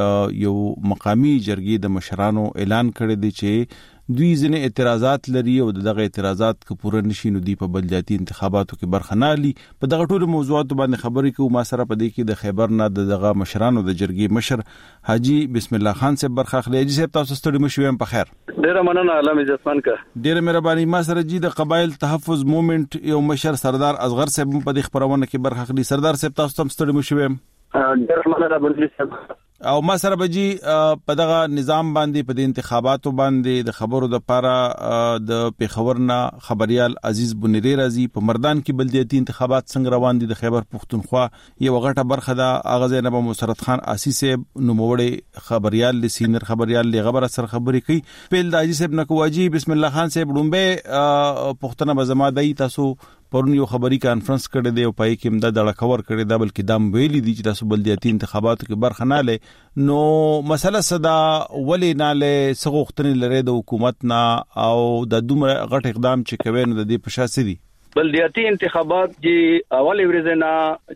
یو مقامی جرګې د مشرانو اعلان کړی دی چې دوی ځنه اعتراضات لري او دغه اعتراضات که پوره نشي نو دی په بلدیاتي انتخاباتو کې برخه نه لري په دغه ټولو موضوعاتو باندې خبرې کوو ما سره په دې کې د خیبر نه دغه مشرانو د جرګې مشر حاجی بسم الله خان صاحب برخه اخلي حاجی صاحب تاسو ستړي مشوم په خیر ډیره مننه علامه عزتمن کا ډیره مهرباني ما سره جی د قبایل تحفظ موومېنټ یو مشر سردار اصغر صاحب په دې خبرونه کې برخه اخلي سردار صاحب تاسو هم ستړي مشوم ډیره مننه بندي صاحب او ما سره بجی په دغه نظام باندې په انتخاباتو باندې د خبرو د پاره د پیښورنا خبريال عزیز بنری رازی په مردان کې بلدیاتي انتخابات څنګه روان دي د خیبر پختونخوا یو غټه برخه د اغاز زینب مسرت خان آسی صاحب نوموړی خبريال ل سینر خبريال ل خبره سره خبرې کوي پیل د عزیز صاحب نکواجی بسم الله خان صاحب ډومبه پښتنه بزما دای تاسو پرون یو خبري کانفرنس کړی دی او پای کې امداد ډړه کور کړی دا بلکې دام ویلي دي چې تاسو بلدیاتي انتخاباتو کې برخه نه لې نو مسله صدا ولې نه لې سغوختنې لري د حکومت نه او د دومره غټ اقدام چې کوي نو د دې په شاسې دي بلدیاتي انتخابات چې اول ورځ نه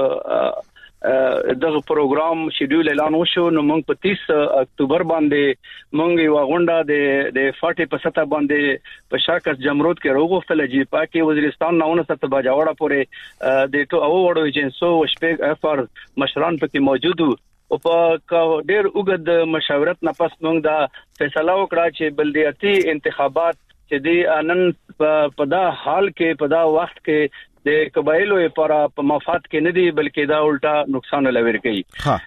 چې دغه پروګرام شیډول اعلان وشو نو موږ په تیس اکتوبر باندې موږ یو غونډه د د فاټي په سطح باندې په شاکس جمرود کې راغوفتل چې پاکي وزیرستان ناونه ست باجوړه پورې د ټو او وړو ایجنسو شپږ اف ار مشران پکې موجود او په ډېر وګد مشاورت نه پس موږ دا فیصله وکړه چې بلدیاتي انتخابات چې د نن په دا حال کې په دا وخت کې د قبایلو لپاره په مفاد کې نه دی بلکې دا الټا نقصان لور کوي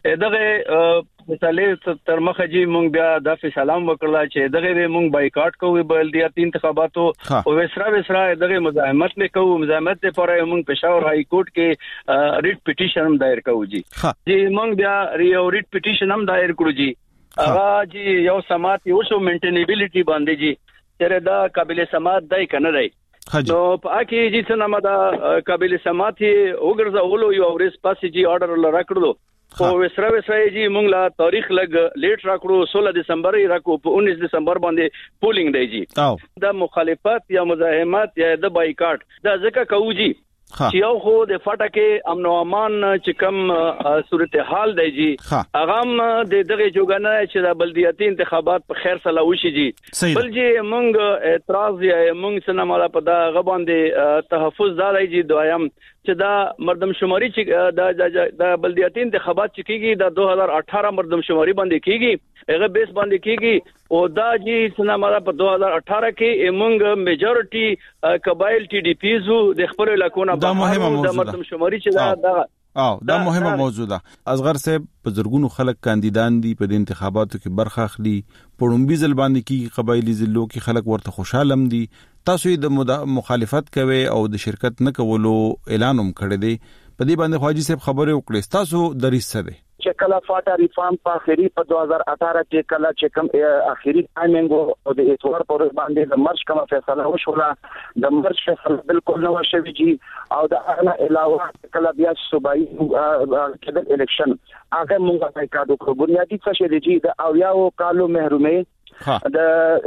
دغه مثالې تر مخه جی مونږ بیا د فیصلام وکړل چې دغه مونږ بایکاټ کوو بلدیاتي انتخاباتو او وسرا وسرا دغه مزاحمت نه کوو مزاحمت لپاره مونږ پېښور هاي کورټ کې ریټ پټیشن هم دایر کوو جی جی مونږ بیا ریو ریټ پټیشن هم دایر کړو جی هغه جی یو سمات یو شو مینټینیبিলিټي باندې جی چې دا قابل سمات دای کنه دی نو پاکي جی څنګه مدا قابل سمات وګرځولو یو ورس پاسې جی آرډر لراکړو خو وسره وسره جی مونږ لا تاریخ لګ لیټ راکړو سولہ دسمبر یې راکو په انیس دسمبر باندې پولینګ دی جی دا مخالفت یا مزاحمت یا د بایکاټ دا ځکه کوو جی چې یو خو د فټکه امن او امان چې کوم صورتحال دی جی هغه د دغه جوګنه چې د بلدیاتي انتخابات په خیر سره وشي جی بل جی مونږ اعتراض یا مونږ څنګه مالا په دا غباندې تحفظ دارای جی دویم چې دا مردم شماري چې د بلدیاتي انتخابات چې کیږي د دو هزار اٹھارہ مردم شماري باندې کیږي هغه بیس باندې کیږي او دا جی څنګه مالا په دو هزار اٹھارہ کې موږ میجورټي قبایل ټي ډي پیز د خپل علاقونو دا مهمه موضوع د مردم شماري چې دا او دا مهمه موضوع ده اصغر صاحب په زرګونو خلک کاندیدان دي په د انتخاباتو کې برخه اخلي پړومبي ځل باندې کې قبایلی ضلعو کې خلک ورته خوشاله هم دي تاسو د مخالفت کوي او د شرکت نه کولو اعلان هم کړی دی په دې باندې خواجی صاحب خبره وکړه تاسو دریس څه دی چې کله فاټا ریفارم په اخیری په دو هزار اٹھارہ کې کله چې کوم اخیری ټایمینګ او د اتوار پر باندې د مرچ کومه فیصله وشوله د مرچ فیصله بالکل نو شوی جی او د هغه علاوه کله بیا صوبایي کېدل الیکشن هغه مونږه پایکاډو کو بنیادی څه شي جی د اویاو کالو محرومه د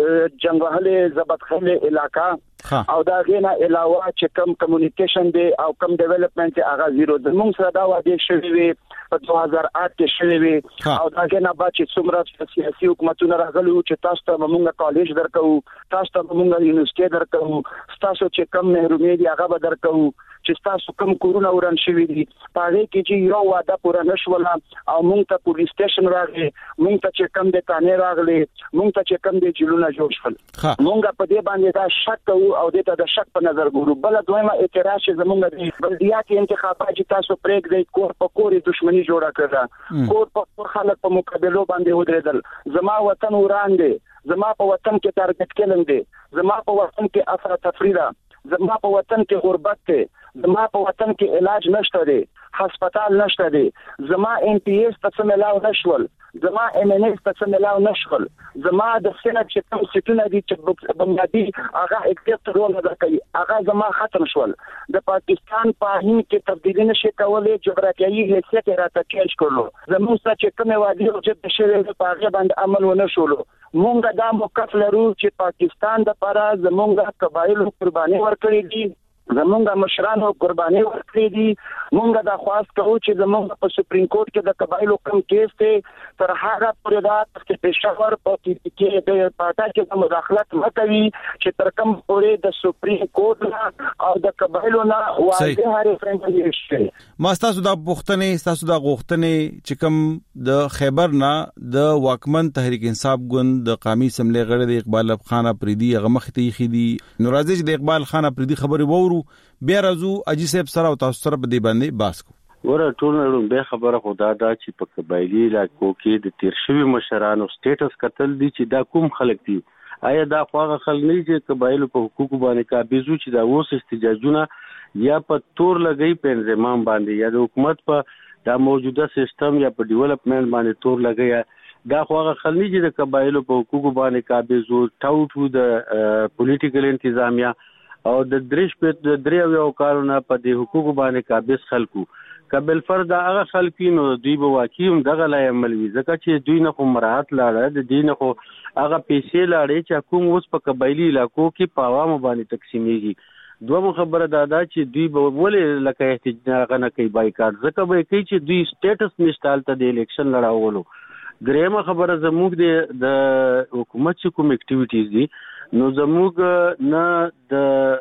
جنگوهله زبطخله علاقہ او دا غینا علاوه چې کوم کمیونیکیشن دی او کوم ډیولپمنٹ هغه زیرو د مونږ سره دا وعده شوی وي په دو هزار آٹھ کې شوی وي او دا غینا با چې څومره سیاسي حکومتونه راغلي چې تاسو ته مونږه کالج درکو تاسو ته مونږه یونیورسيټي درکو تاسو چې کوم محرومي دی هغه درکو چې تاسو کوم کورونه ورن شوی دي پاره کې چې یو وعده پوره نشوله او مونږ ته پولیس سټیشن راغی مونږ ته چې کوم د تانه راغلی مونږ ته چې کوم د جلونه جوړ شول مونږ په دې باندې دا شک کوو او دې ته د شک په نظر ګورو بل دویمه اعتراض چې زمونږ د بلدیاتي انتخابات چې تاسو پرېګ دی کور په کورې دښمنی جوړه کړه کور په کور خلک په مقابلو باندې ودرېدل زما وطن وران دی زما په وطن کې ټارګټ کېلم دی زما په وطن کې افرا تفریدا زما په وطن کې غربت دی زما په وطن کې علاج نشته دی هسپتال نشته دی زما ام پی ایس ته ملاو نشول زما ام ان ایس ته ملاو نشول زما د سینټ چې کوم سټونه دي چې بنیادی هغه اکټیو رول ادا کوي هغه زما ختم شول د پاکستان په هین کې تبدیلی نشي کولای جغرافیایي حیثیت راته چینج کړلو زموږ سره چې کوم وادي او چې شوی په هغه باندې عمل ونه شولو مونږ دا موقف لرو چې پاکستان د لپاره زمونږ قبایل قرباني ورکړي دي زمونږ مشرانو قرباني ورکړي دي مونږ دا خواست کوو چې زمونږ په سپریم کورټ کې د قبایلو کم کیس ته تر هغه پورې دا چې پېښور په کې د پاټا کې مداخلت مکوي چې تر کوم پورې د سپریم کورټ او د قبایلو نه واضح ریفرنډم شي ما تاسو دا پوښتنه تاسو دا غوښتنه چې کوم د خیبر نه د واکمن تحریک انصاف ګوند د قومي سملې غړي د اقبال خان افریدي هغه مخ ته خېدي نو راځي چې د اقبال خان افریدي خبري وورو بیا راځو اجي صاحب سره او تاسو سره په دې باندې باس کو ور ټول نړۍ به خبره خدا دا چې په قبایلی علاقو کې د تیر شوی مشرانو سټیټس کتل دي چې دا کوم خلک دي آیا دا خواغه خلک نه چې قبایلو په حقوقو باندې قابضو چې دا اوس احتجاجونه یا په تور لګي په انضمام باندې یا د حکومت په دا موجوده سیستم یا په ډیولپمنٹ باندې تور لګي دا خواغه خلک نه چې د قبایلو په حقوقو باندې قابضو ټاوټو د پولیټیکل انتظامیه او د دریش په د دریو یو کارونه په د حقوقو باندې قابض خلکو قبل فرض هغه خلکینو دوی به واقعي دغه لای عمل وي ځکه چې دوی نه خو مراحت لاړه د دین خو هغه پیسې لاړې چې کوم اوس په قبایلی علاقو کې په عوامو باندې تقسیمېږي دوه خبره دا ده چې دوی به ولې لکه احتجاج نه کوي بایکاټ ځکه به کوي چې دوی سټیټس نشټالته د الیکشن لړاولو درېمه خبره زموږ د حکومت چې کوم اکټیویټیز دي نو زموږ نه د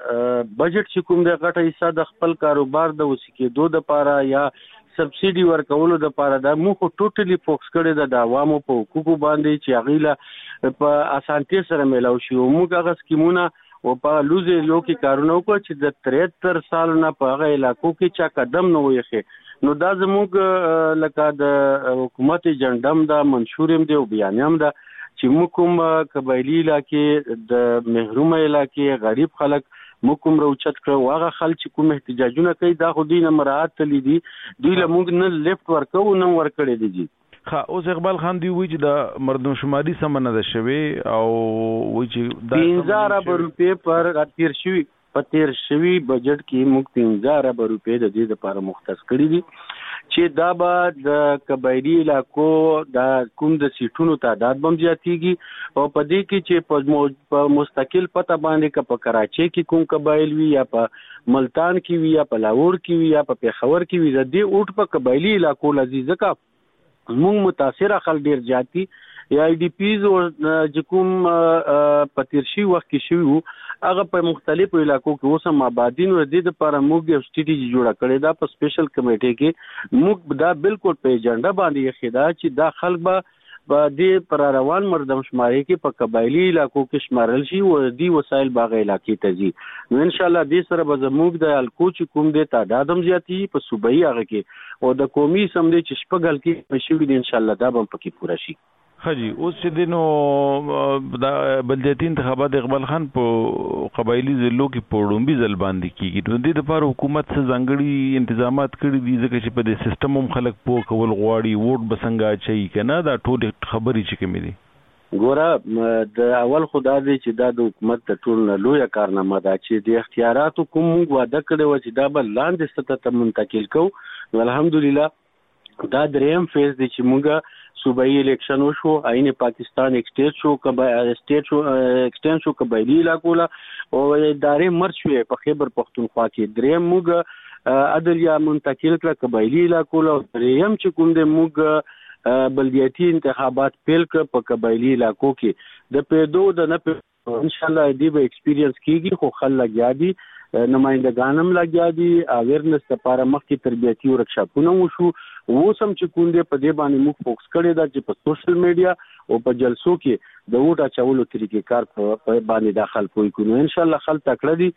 بجټ چې کوم د غټه حصہ د خپل کاروبار د وسیکېدو د لپاره یا سبسيډي ورکولو د لپاره د مو خو ټوټلی فوکس کړی د عوامو په حقوقو باندې چې غیله په اسانتي سره ملاوي شي موږ هغه سکیمونه او په لوزي لوکي کارونه وکړ چې د تریهتر سال نه په هغه علاقو کې چا قدم نه ویخه نو دا زموږ لکه د حکومت جندم دا منشورم دی او بیانیم دا چې موږ کوم قبایلی علاقې د محروم علاقې غریب خلک موږ روچت کړو هغه خلک چې کوم احتجاجونه کوي دا خو دینه مراعات تللی دي دوی له موږ نه لیفت ورکو نه ورکړي دي. خا اوس اقبال خان دی وی چې د مردم شماري سمنه ده شوی او وی چې د پنځه ارب روپے پر تیر شوی په تیر شوی بجټ کې موږ پنځه ارب روپے د دې لپاره مختص کړی دي چې دا به د قبایلی علاقو د کوم د سیټونو تعداد بم زیاتیږي او په دې کې چې په مستقل پته باندې ک په کراچي کې کوم قبایل وی یا په ملتان کې وی یا په لاهور کې وی یا په پیښور کې وی د دې اوټ په قبایلی علاقو لذیذه کا موږ متاثر خلک ډیر جاتی یا ای ډی پیز او چې کوم پتیرشي وخت کې شوی هغه په مختلفو علاقو کې اوس هم آبادین ور دي د لپاره موږ یو سټریټیجی جوړه کړې دا په سپیشل کمیټې کې موږ دا بالکل په ایجنډا باندې خدا چې دا خلک به په دې پر روان مردم شماري کې په قبایلی علاقو کې شمارل شي او دې وسایل باغ علاقې ته ځي نو ان شاء الله دې سره به زموږ د الکوچ کوم د تعداد هم زیاتی په صوبایي هغه کې او د قومي سم دې چې شپږل کې مشوي دي ان شاء الله دا به پکې پوره شي. خجی اوس چې دینو د بلدیاتي انتخابات اقبال خان په قبایلی ضلعو کې په وړومبي ځل باندې کیږي نو د دې لپاره حکومت څه ځانګړي تنظیمات کړي دي ځکه چې په دې سیستم هم خلک په کول غواړي ووټ بسنګا چي کنه دا ټول خبرې چې کومې دي ګوره د اول خدا دې چې دا د حکومت ته ټول نه لوی کارنامه ده چې د اختیاراتو کوم وعده کړی و چې دا بل لاندې سطح ته منتقل کو الحمدلله دا دریم فیز دی چې موږ صوبایي الیکشن وشو عین پاکستان ایکسټیټ شو کبا اسټیټ شو ایکسټینډ شو قبایلی علاقو لا او ادارې مرچ شوې په خیبر پختونخوا کې دریم موږ عدلیه منتقل کړ قبایلی علاقو لا دریم چې کوم د موږ بلدیاتي انتخابات پیل کړ په قبایلی علاقو کې د پیدو د نه ان شاء الله دې به ایکسپیرینس کیږي خو خلک یادي نمائندگانم لګیا دي اویرنس لپاره مخکې تربیتی ورکشاپونه وشو وسم چې کوم دې په دې باندې موږ فوکس کړی دا چې په سوشل میډیا او په جلسو کې د ووټ اچولو طریقې کار په باندې داخل کوي کو ان شاء الله خلک تکړه دي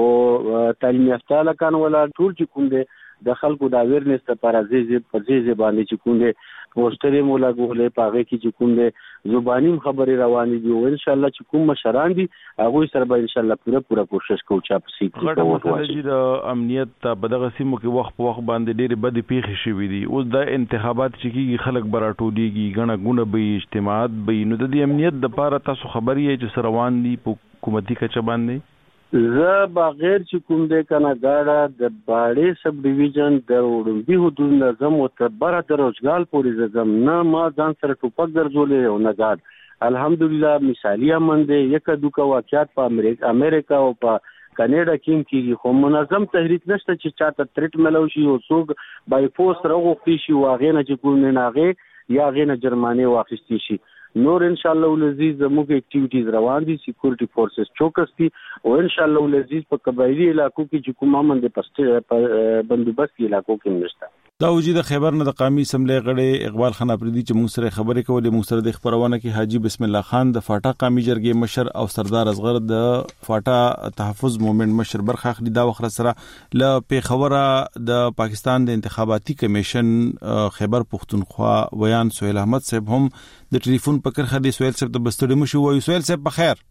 او تعلیم یافته لکان ولا ټول چې کوم دې د خلکو د اویرنس لپاره زیزه په زیزه باندې چې کوم دې پوسټرې مولا غولې پاغه کې چې کوم دې زبانی خبرې روانې دي او ان شاء الله چې کوم مشران دي هغه سره به ان شاء الله پوره پوره کوشش کوو چې په سیټ کې ووټ د امنیت په دغه سیمو کې وخت په وخت باندې ډېر بد پیښې شوې دي اوس د انتخابات چې کیږي خلک براټولېږي غنه غونه به اجتماعات به نو د امنیت د لپاره تاسو خبرې یې چې روان دي په حکومتي کچه باندې زه بغیر چې کوم دې کنه گاډه د باړې سب ډیویژن د وړومبي حدود نظم او تبره د روزګال پورې زم نه ما ځان سره ټوپک درځولې او نه گاډ الحمدلله مثالی امن دې یک دوکا واقعات په امریکا امریکا او په کاناډا کې کیږي خو منظم تحریک نشته چې چاته تریټ ملو شي او څوک بای فورس راغوښتي شي واغې نه چې کوم نه غې یا غې نه جرمانه واخیستي شي نور ان شاء الله ولزیز زموږ اکټیویټیز روان دي سکیورټي فورسز چوکس دي او ان شاء الله ولزیز په قبایلی علاقو کې چې کوم امن د پسته بندوبست علاقو کې نشته دا وجود خیبر نه د قومي اسمبلی غړي اقبال خان اپریدي چې موږ سره خبرې کولې موږ سره د خبرونه کې حاجی بسم الله خان د فاټا قومي جرګې مشر او سردار اصغر د فاټا تحفظ موومېنټ مشر برخه اخلي دا وخت سره ل پیښوره د پاکستان د انتخاباتي کمیشن خیبر پختونخوا ویان سہیل احمد صاحب هم د ټلیفون په کرخه دی سہیل صاحب د بستړي مشو وای سہیل صاحب په خیر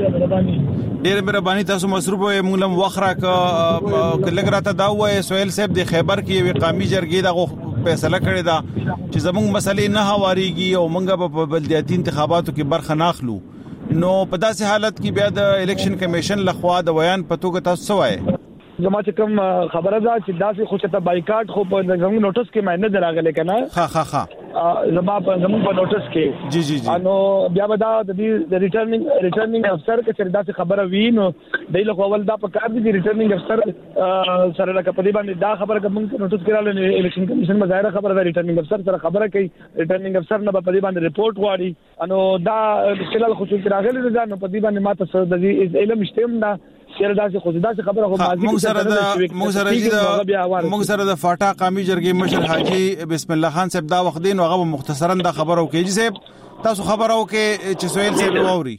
ډېر مهرباني تاسو مصروف وي موږ لم وخره ک لګراته دا وای سہیل صاحب د خیبر کې وی قومي جرګې دا فیصله کړی دا چې زموږ مسلې نه هواريږي او موږ په بلدیاتي انتخاباتو کې برخه ناخلو نو په داسې حالت کې بیا د الیکشن کمیشن لخوا د ویان پتوګه تاسو سوای زما چې کوم خبره ده چې داسې خو چې ته بایکاټ خو په زموږ نوټس کې مې نه دراغله کنه ها ها ها زما په زموږ په نوټس کې جی جی جی انو بیا به دا د دې ریټرنینګ ریټرنینګ افسر کې چې داسې خبره وینو دای له اول دا په کار دي ریټرنینګ افسر سره لکه په دې باندې دا خبره کوم نوټس کې رااله الیکشن کمیشن مظاهره خبره ده ریټرنینګ افسر سره خبره کوي ریټرنینګ افسر نه په دې باندې ریپورت غواړي انو دا خلل خصوصي راغلي ده نو په دې باندې ماته د دې علم شتم دا چیرې داسې خو داسې خبره خو مازی موږ سره د موږ سره د موږ سره د فاټا قومي جرګې مشر حاجی بسم الله خان صاحب دا وخت دین هغه مختصرا دا خبرو کوي صاحب تاسو خبرو کې چې سہیل صاحب ووري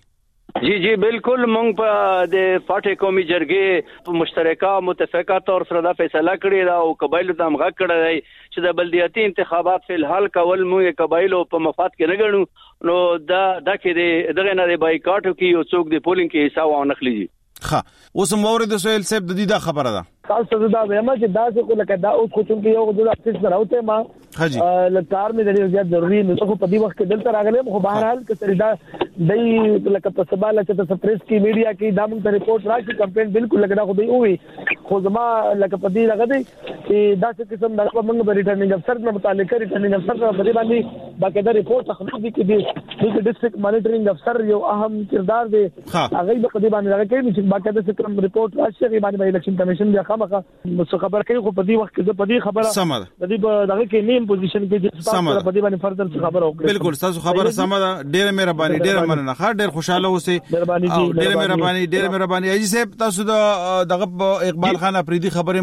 جی جی بالکل مونږ په د پټه قومي جرګې په مشترکه متفقه تور سره دا فیصله کړې ده او قبایلو ته موږ کړی دی چې د بلدیاتي انتخابات فی الحال کول موږ قبایلو په مفاد کې نه ګڼو نو دا دا کې دغه نه د بایکاټو کې یو څوک د پولینګ کې حصہ وانخلي دي. ښه اوس مورید سویل صاحب د دې دا خبره ده تاسو دا وایم چې دا څه لکه دا او خو چې یو د افیس راوته ما حاجی لکار مې د زیات ضروری نو خو په دې وخت کې دلته راغلم خو بهر حال کې سره دا دای لکه په سبا لکه د پریس کې میډیا کې دا موږ ته ریپورت راځي کمپین بالکل لکه دا خو دی وي خو زما لکه په دې لګا دی چې دا څه قسم د موږ په ریټرنینګ افسر نه متعلق ریټرنینګ افسر په دې باندې باقاعده ریپورت تخلص دي کې دی د ډیسټریکټ مانیټرینګ افسر یو اهم کردار دی هغه په دې باندې راغلی چې باقاعده څه ریپورت راشي باندې الیکشن کمیشن بیا خامخا خبر کوي خو په دې وخت کې په دې خبره د دې دغه کې نیم پوزیشن کې چې تاسو په دې باندې فردر خبره وکړئ. بالکل تاسو خبره سم ده ډېر مهرباني ډېر مننه ښه ډېر خوشاله اوسئ او ډېر مهرباني ډېر مهرباني اجي صاحب تاسو دغه اقبال خان افریدي خبره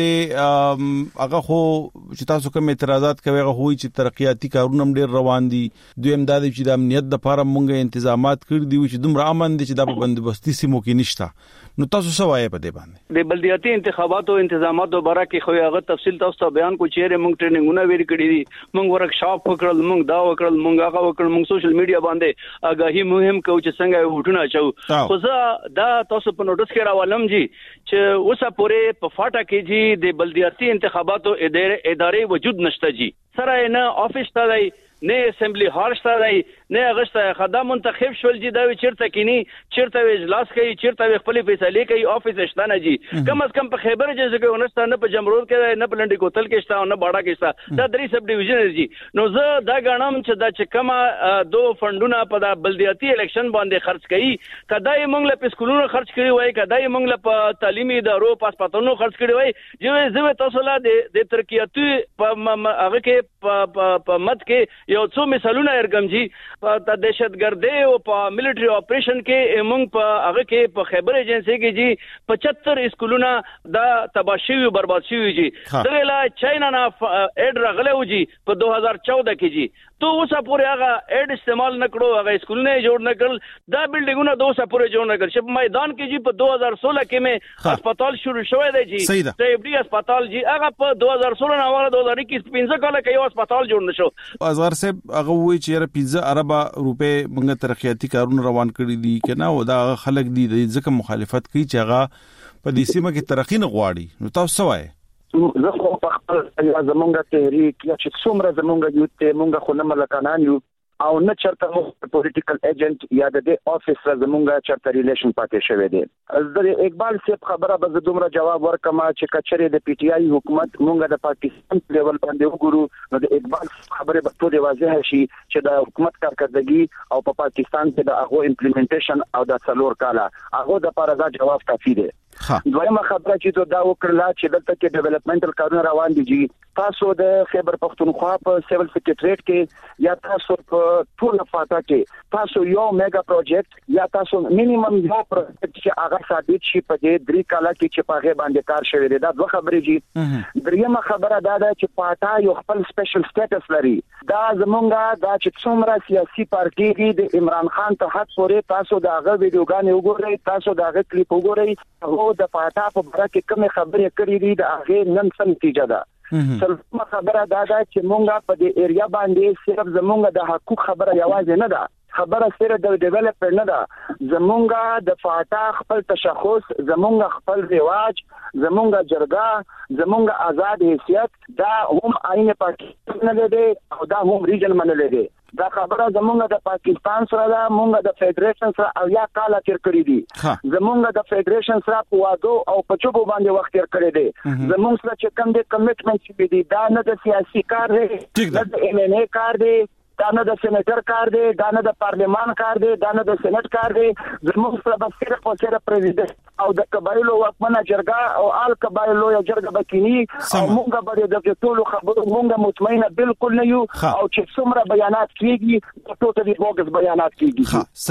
موریدې هغه خو چې تاسو کوم اعتراضات کوي هغه وایي چې ترقیاتي کارونه هم ډېر روان دي دویم دا دی چې د امنیت لپاره مونږه تنظیمات کړی دي چې دومره امن دي چې د بندوبستي سیمو کې نشته نو تاسو څه وایي په دې باندې د بلدیاتي انتخاباتو تنظیماتو باره کې خو هغه تفصیل تاسو ته بیان کو چیرې مونږ ټریننګونه ویل کړی دي مونږ ورکشاپ وکړل مونږ دا وکړل مونږ هغه وکړل مونږ سوشل میډیا باندې آگاهی مهم کو چې څنګه وټونه چاو خو زه دا تاسو په نوټس کې راولم جی چې اوسه پورې په فاټا کې جی د بلدیاتي انتخاباتو ادارې وجود نشته جی سره نه افیس ته دی نه اسمبلی هال شته دی نه غشته خدام منتخب شول جی دا چیرته کینی چیرته اجلاس کوي چیرته خپل فیصله کوي افیس شته نه جی کم از کم په خیبر جزه کې ونسته نه په جمرود کې نه په لنډي کوتل کې شته نه باډا کې شته دا درې سب ډیویژن جی نو زه دا غنم چې دا چې کما دو فندونه په د بلدیاتي الیکشن باندې خرج کړي کدای موږ له سکولونو خرج کړي وای کدای موږ له تعلیمي ادارو پاسپورتونو خرج کړي وای چې زه تاسو له د ترقیاتي په هغه کې په مد کې یو څو مثالونه ارګم جی په دهشتګردي او په ملټري اپریشن کې موږ په هغه کې په خیبر ایجنسی کې جی پچهتر اسکولونه دا تباشي او برباد شوی جی دغه لا چاینا نه اډ راغله و جی په دو هزار چودہ کې جی تو اوسه پورې هغه اډ استعمال نکړو هغه اسکولونه جوړ نکړل دا بلډینګونه دوه سه پورې جوړ نکړل چې میدان کې جی په دو هزار سولہ کې مې هسپتال شروع شوی دی جی ټیپ ډي هسپتال جی هغه په دو هزار سولہ نه وره دو هزار اکیس پنځه کال کې یو هسپتال جوړ نشو ازغر صاحب هغه وایي چې پنځه اربه روپے موږ ترقیاتي کارونه روان کړی دي کنه او دا خلک دي ځکه مخالفت کوي چې هغه په دې سیمه کې ترقی نه غواړي نو تاسو وایي زه خو په خپل زمونږه تحریک یا چې څومره زمونږه یو ته مونږ خو نه ملکانان یو او نه چرته مو پولیټیکل ایجنټ یا د دې افیس زمونږه چرته ریلیشن پاتې شوی دی د اقبال صاحب خبره به دومره جواب ورکما چې کچره د پی ټی آی حکومت مونږه د پاکستان لیول باندې وګورو نو د اقبال خبره به ټول واضح شي چې د حکومت کارکړدګي او په پاکستان کې د هغه امپلیمنټیشن او د څلور کاله هغه د لپاره دا جواب کافي دی دویمه خبره چې دا وکړه چې دلته کې ډیولپمنټل کارونه روان دي جی تاسو د خیبر پختونخوا په سیول سیکریټریټ کې یا تاسو په ټول فاټا کې تاسو یو میگا پروجیکټ یا تاسو مینیمم یو پروجیکټ چې هغه ثابت شي په دې درې کاله کې چې په هغه باندې کار شوی دی دا دوه خبرې جی دریمه خبره دا ده چې فاټا یو خپل سپیشل سټیټس لري دا زمونږه دا چې څومره سیاسي پارټي دي د عمران خان ته حد پورې تاسو دا هغه ویډیوګانې وګورئ تاسو دا هغه کلیپ وګورئ او د فاټا په باره کې کومه خبرې کړې دي د هغه نن څه نتیجه ده سلمه خبره دا ده چې مونږه په دې ایریا باندې صرف زمونږه د حقوق خبره یوازې نه ده خبره سره د ډیولپمنٹ نه ده زمونږه د فاټا خپل تشخص زمونږه خپل رواج زمونږه جرګه زمونږه آزاد حیثیت دا هم آئین پاکستان نه دی او دا هم ریجن منل دی دا خبره زمونږه د پاکستان سره ده مونږه د فدریشن سره او یا کاله تیر کړی دي زمونږه د فدریشن سره په وادو او په چوبو باندې وخت تیر کړی دي زمونږ سره چې کوم د کمټمنټ چې دي دا نه د سیاسي کار دی نه د ام ان ای کار دی دا نه د سېنیټر کار دی دا نه د پارلیمان کار دی دا نه د سېنات کار دی زموږ سره به صرف او صرف پریزیدنت او د قبایلو واکمنه جرګه او آل قبایلو یا جرګه بکینی او موږ به د ټولو خبرو موږ مطمئنه بالکل نه یو او چې څومره بیانات کیږي ټوټلی بوګس بیانات کیږي ها صحیح ده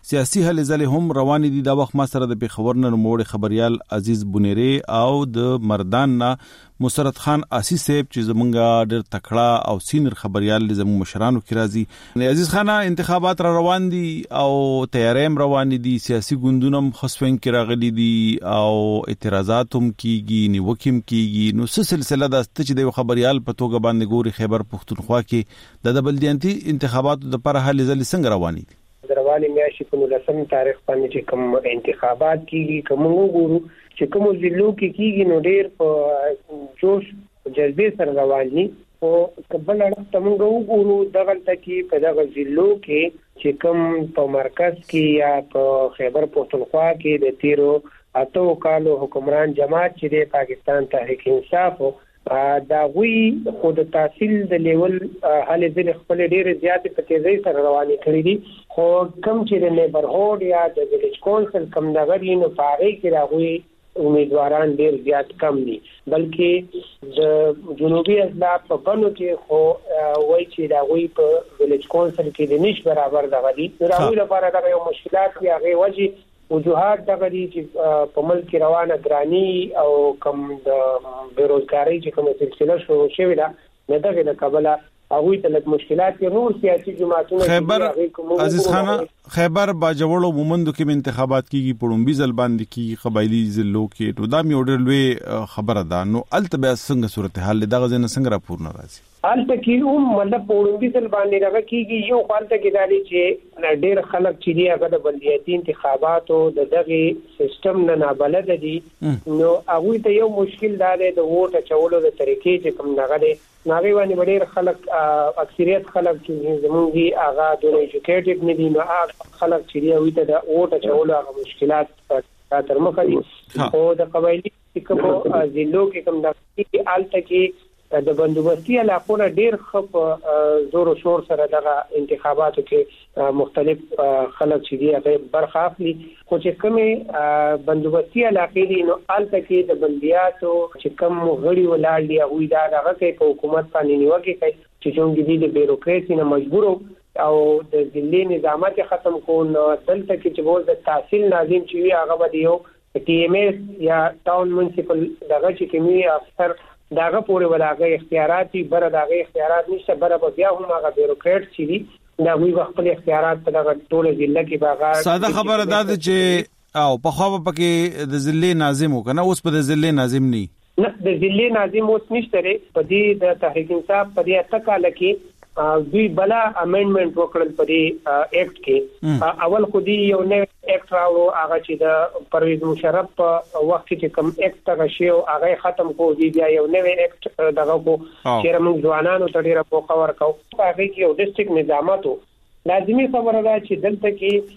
سیاسي هلې ځلې هم روان دي. دا وخت ما سره د پیښور نه نوموړی خبريال عزیز بونيري او د مردان نه مسرت خان آسی صاحب چې زمونږه ډېر تکړه او سینر خبريال زموږ مشرانو کې راځي. عزیز خان، انتخابات را روان دي او تیاریم روان دي، سیاسي ګوندونم خصوصاً کې راغلي دي او اعتراضات هم کیږي، نیوکم کیږي. نو څه سلسله ده چې د خبريال په توګه باندې ګوري خیبر پختونخوا کې د بلدیانتي انتخاباتو د پر حل ځلې څنګه رواني دي؟ رواني میاشتې په نولسم تاریخ باندې چې کوم انتخابات کیږي، کوم وګورو چې کوم ضلعو کې کیږي نو ډېر په جوش جذبه سره روان دي. او قبل اړه موږ وګورو دغه کې په دغه ضلعو کې چې کوم په مرکز کې یا په خیبر پختونخوا کې د تیرو اتو کالو حکمران جماعت چې د پاکستان تحریک انصاف دا وی خود تحصیل د لیول حالې ځل خپل ډېر زیات په تیزی سره رواني کړی دي. خو کم چې د نیبرهود یا د ویلیج کونسل کم نغري نو پاره کې راغوي امیدواران ډېر زیات کم دي، بلکې د جنوبي اضلاع په بنو کې خو وایي چې راغوي په ویلیج کونسل کې د نش برابر دغه دي. راغوي لپاره دغه یو مشکلات یا هغه وجه وجوهات دغه دي چې په ملک روانه ګرانی او کم د بیروزګاری چې کومه سلسله شروع شوې ده نه دغه له کبله هغه ته لږ مشکلات یې نور سیاسي جماعتونه خیبر عزیز خان خیبر باجوړو مومندو کې انتخابات کیږي، پړومبي ځل باندې کې قبایلی ضلعو کې نو دا مې وړل وی خبره ده. نو التبه څنګه صورتحال دغه ځنه څنګه راپور نه راځي؟ الته کې هم مطلب پړومبي ځل باندې راغی کیږي یو خالته کې دالي چې ډېر خلک چې دی هغه د بلدیاتي انتخاباتو د دغه سیستم نه نابلد دي. نو هغه ته یو مشکل دا دی د ووټ چولو د طریقې چې کوم دغه دی ناغي باندې ډېر خلک اکثریت خلک چې زموږي هغه د ایجوکیټډ نه دي، نو هغه خلک چې دی وي ته د ووټ چولو هغه مشکلات تر مخه دي. او د قبایلی کوم ضلعو کې کوم دغه الته کې د بندوبستي علاقو ډېر خپ زور او شور سره دغه انتخاباتو کې مختلف خلک چې دی هغه برخه اخلي. خو چې کومه بندوبستي علاقې دي نو الته کې د بندياتو چې کوم غړي ولاړ دي هغه دا دغه کې په حکومت باندې نیوکه کوي چې څنګه دي د بیروکراسي نه مجبور او د ضلعي نظامات ختم کول. دلته کې چې بول د تحصیل ناظم چې وي هغه به یو ټي ایم ایس یا ټاون منسپل دغه چې کومي افسر داغه پورې ولاغه اختیارات دي، بر داغه اختیارات نشته، بر به بیا هم هغه بیروکرات چې دي دا وی خپل اختیارات په دغه ټول ضلع کې باغ. ساده خبره ده چې او په خو په کې د ضلع ناظم وکنه اوس په د ضلع ناظم نه نه د ضلع ناظم اوس نشته په دې د تحریک انصاف په دې اتکاله کې دوی بلا امندمنت وکړل په دې اکټ کې. اول خو دی یو نوی اکټ راو هغه چې د پرویز مشرف په وخت کې کوم اکټ هغه شی او هغه ختم کو دی بیا یو نوی اکټ دغه کو چې موږ ځوانانو ته ډیره موقع ورکاو. هغه کې یو ډیسټریکټ نظاماتو لازمي خبره ده چې دلته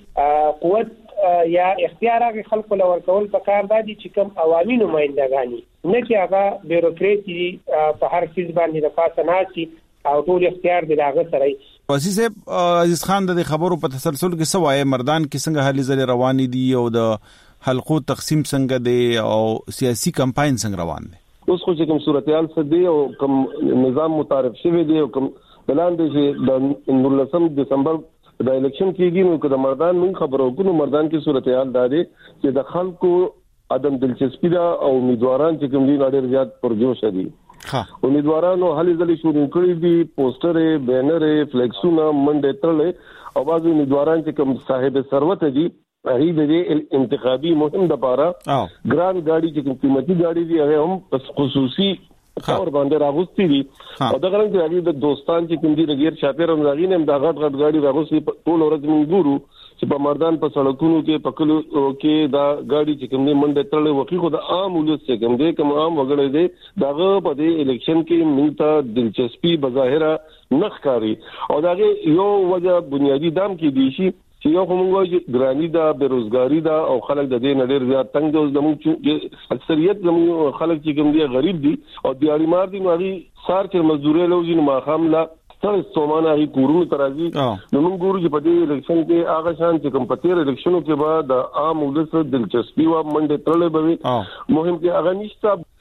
کې قوت یا اختیار هغه خلکو لور کول په کار دی چې کوم عوامي نمائندګانی نه چې هغه بیروکراسي په هر څه باندې د پاسه ناسي او ټول اختیار دی هغه سره. واسي صاحب عزیز خان د خبرو په تسلسل کې سوای مردان کې څنګه حل زل روان دي او د حلقو تقسیم څنګه دی او سیاسي کمپاین څنګه روان دي؟ اوس خو چې کوم صورتحال څه دی او کوم نظام متعارف شوی دی او کوم اعلان دی چې د نولسم دسمبر د الیکشن کېږي نو د مردان من خبرو کو مردان کې صورتحال دا دی چې د خلکو عدم دلچسپي دا او امیدواران چې کوم دي ډېر زیات پرجوش دي. امیدوارانو هلي ځلې شروع کړې دي، پوسټر بینر فلیکسونه منډه تړلې او بعض امیدواران چې کوم صاحب ثروت دي هغه د انتخابي مهم د پاره ګران گاډي چې کوم قیمتي گاډي دي هغه هم خصوصي اور باندې راغوستي دي او دا غران چې هغه د دوستان چې کوم دي غیر شاپیر هم راغین هم دا غټ غټ گاډي راغوستي ټول ورځ موږ ګورو چې په مردان په سړکونو کې پکلو کې دا گاډي چې کوم دي منډه تړلې وکي خو د عام ولس چې کوم دي کوم عام وګړي دي داغه په دې الیکشن کې موږ ته دلچسپي بظاهره نخکاری او داغه یو وجه بنیادی دام کې دي شي چې یو کومه ګرانی دا بیروزګاری دا او خلک د دې نړۍ زیات تنگ دي زموږ اکثریت زموږ خلک چې کوم دي غریب دي او دیاري مار دي نو سار چې مزدوري لوځي نو ماخام لا ستاسو سومانه هی کورونو ترازی نو موږ ګورو چې په دې الیکشن کې هغه شان چې کوم په تیر الیکشنو کې بعد عام ولس دلچسپي و منډه تړلې به مهم کې هغه نشته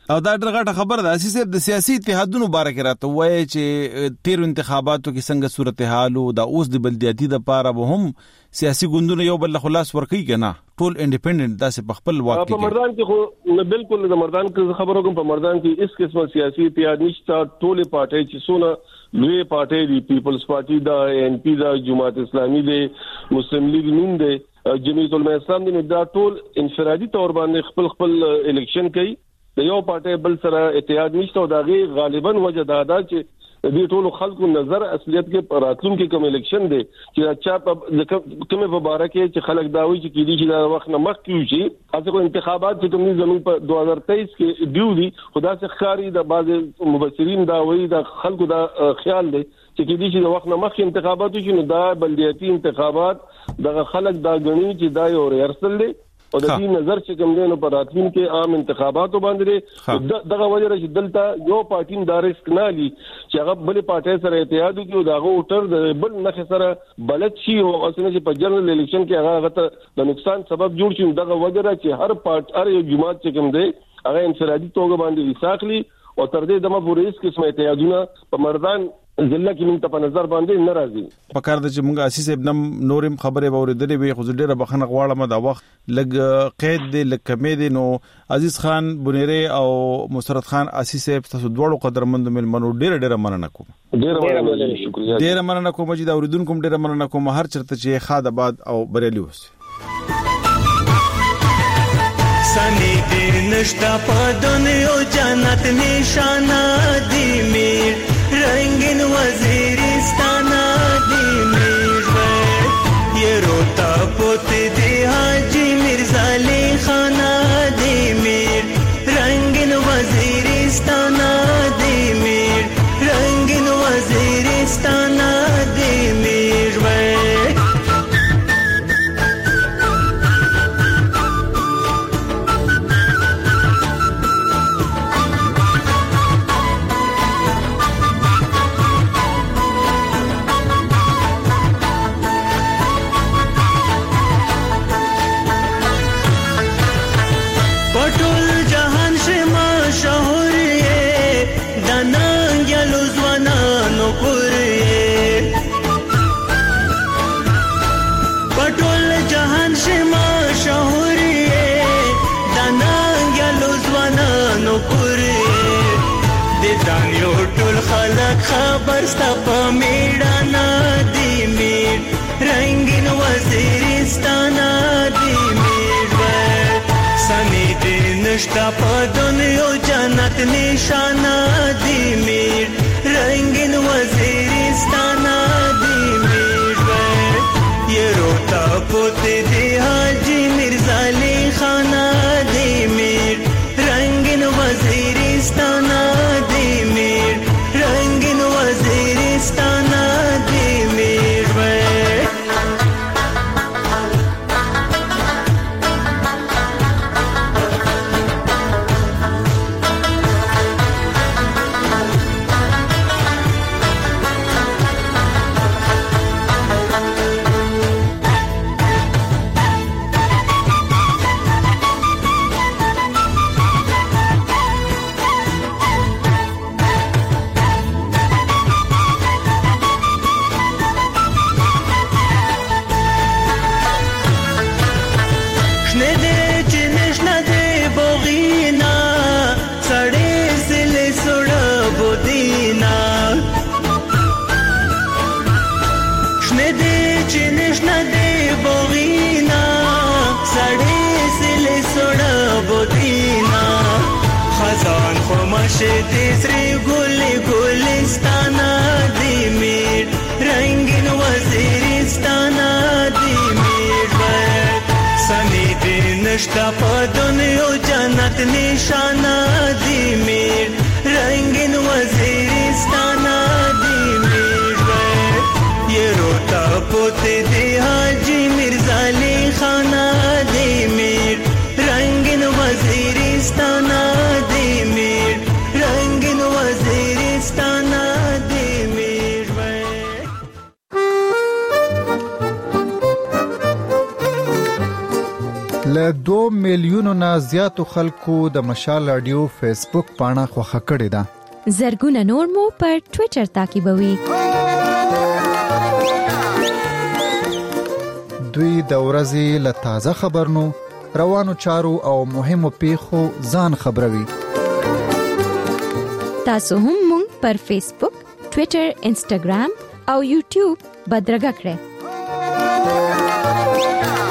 او دا ډېره خبره ده چې د سیاسي اتحادونو باره کې راته وایي چې تیر انتخاباتو کې څنګه صورتحال او د اوس د بلدیاتي د پاره به هم سیاسي ګوندونه یو بل خلاص ورکوي کنه ټول انډیپندنت داسې په خپل واک کې په مردان کې خو بالکل د مردان کې خبرو کوم په مردان کې اس قسمه سیاسي اتحاد نشته ټول پارټي چې سونه لوی پارټي دی پیپلز پارټي دا ان پی دا جماعت اسلامي دی مسلم لیگ نون دی جمعیت العلماء اسلام دی دا ټول انفرادي تور باندې خپل خپل الیکشن کوي د یو پارټي بل سره اتحاد نشته او دا غي غالبا وجه دا ده چې د ټولو خلکو نظر اصلیت کې راتلون کې کوم الیکشن دی چې اچھا په کومه مبارک چې خلک دا وایي چې کېدی چې دا وخت نه مخ کیږي چې تاسو کو انتخابات چې کوم زمون په دو هزار تیئیس کې دیو دي خدا څخه خاري د بعض مبصرین دا وایي دا خلکو دا خیال دی چې کېدی چې د وخت نه مخ انتخابات شي نو دا بلدیاتي انتخابات د خلک دا غني چې دا یو ریهرسل دی او د دې نظر چې کوم دینو پر راتلون کې عام انتخاباتو باندې دغه وجه چې دلته یو پارټیم دا ریسک نه لي چې هغه بل پارټي سره اتحاد وکړي او دا ووټر د بل نه سره بلد شي او اسنه چې په جنرال الیکشن کې هغه ته د نقصان سبب جوړ شي دغه وجه چې هر پارټ هر یو جماعت چې کوم دی هغه انفرادي توګه باندې وساخلي او تر دې دمه پورې اس قسمه اتحادونه په مردان ضلع کې موږ په نظر باندې ناراضي پکار د چې موږ اساس ابنم نورم خبره باورېدلې وي خو ډېره بخنه غواړم دا وخت لګ قید دی لګ کمې دی نو عزیز خان بنيري او مسرت خان اساس تاسو دوړو قدرمند ملمنو ډېره ډېره مننه کوم ډېره مننه شکریہ ډېره مننه کوم چې دا اوریدونکو ډېره مننه کوم هر چرته چې خاد آباد او بریالي اوسئ سنی دیر نشتا پا دنیا جنت نشانا دی میر رنگین وزیرستانا دی میر یہ روتا پوتی دی حاجی مرزا علی خانا دی میر رنگین وزیرستانا دی میر رنگین وزیرستانا دی میر خبر ستا پا میڑانا دی میر رنگین وزیرستانا دی میر سنی دی نشتا پا دنیا جنت نشانا دی میر رنگین وزیرستانا دی میر یہ روتا پوتے دی حاجی مرزا علی خانا دی میر رنگین وزیرستانا دی میر رنگین وزیرستانا دی میر تیسری گلی گلستانا دی میر رنگین وزیرستانا دی میر سنی دی نشتا پا دنیا جنت نشانا دی میر رنگین وزیرستانا دی میر یہ روتا پوتے دی حاجی مرزا علی خانا دی میر رنگین وزیرستانا دی میر رنگین وزیرستانا دی میر له دوه میلیونو نه زیاتو خلکو د مشال رادیو فیسبوک پاڼه خوښه کړې ده. زرګونه نور مو پر ټوئیټر تعقیبوي. دوی د ورځې له تازه خبرونو، روانو چارو او مهمو پیښو ځان خبروي. تاسو هم مونږ پر فیسبوک، ټوئیټر، انسټاګرام او یوټیوب بدرګه کړئ.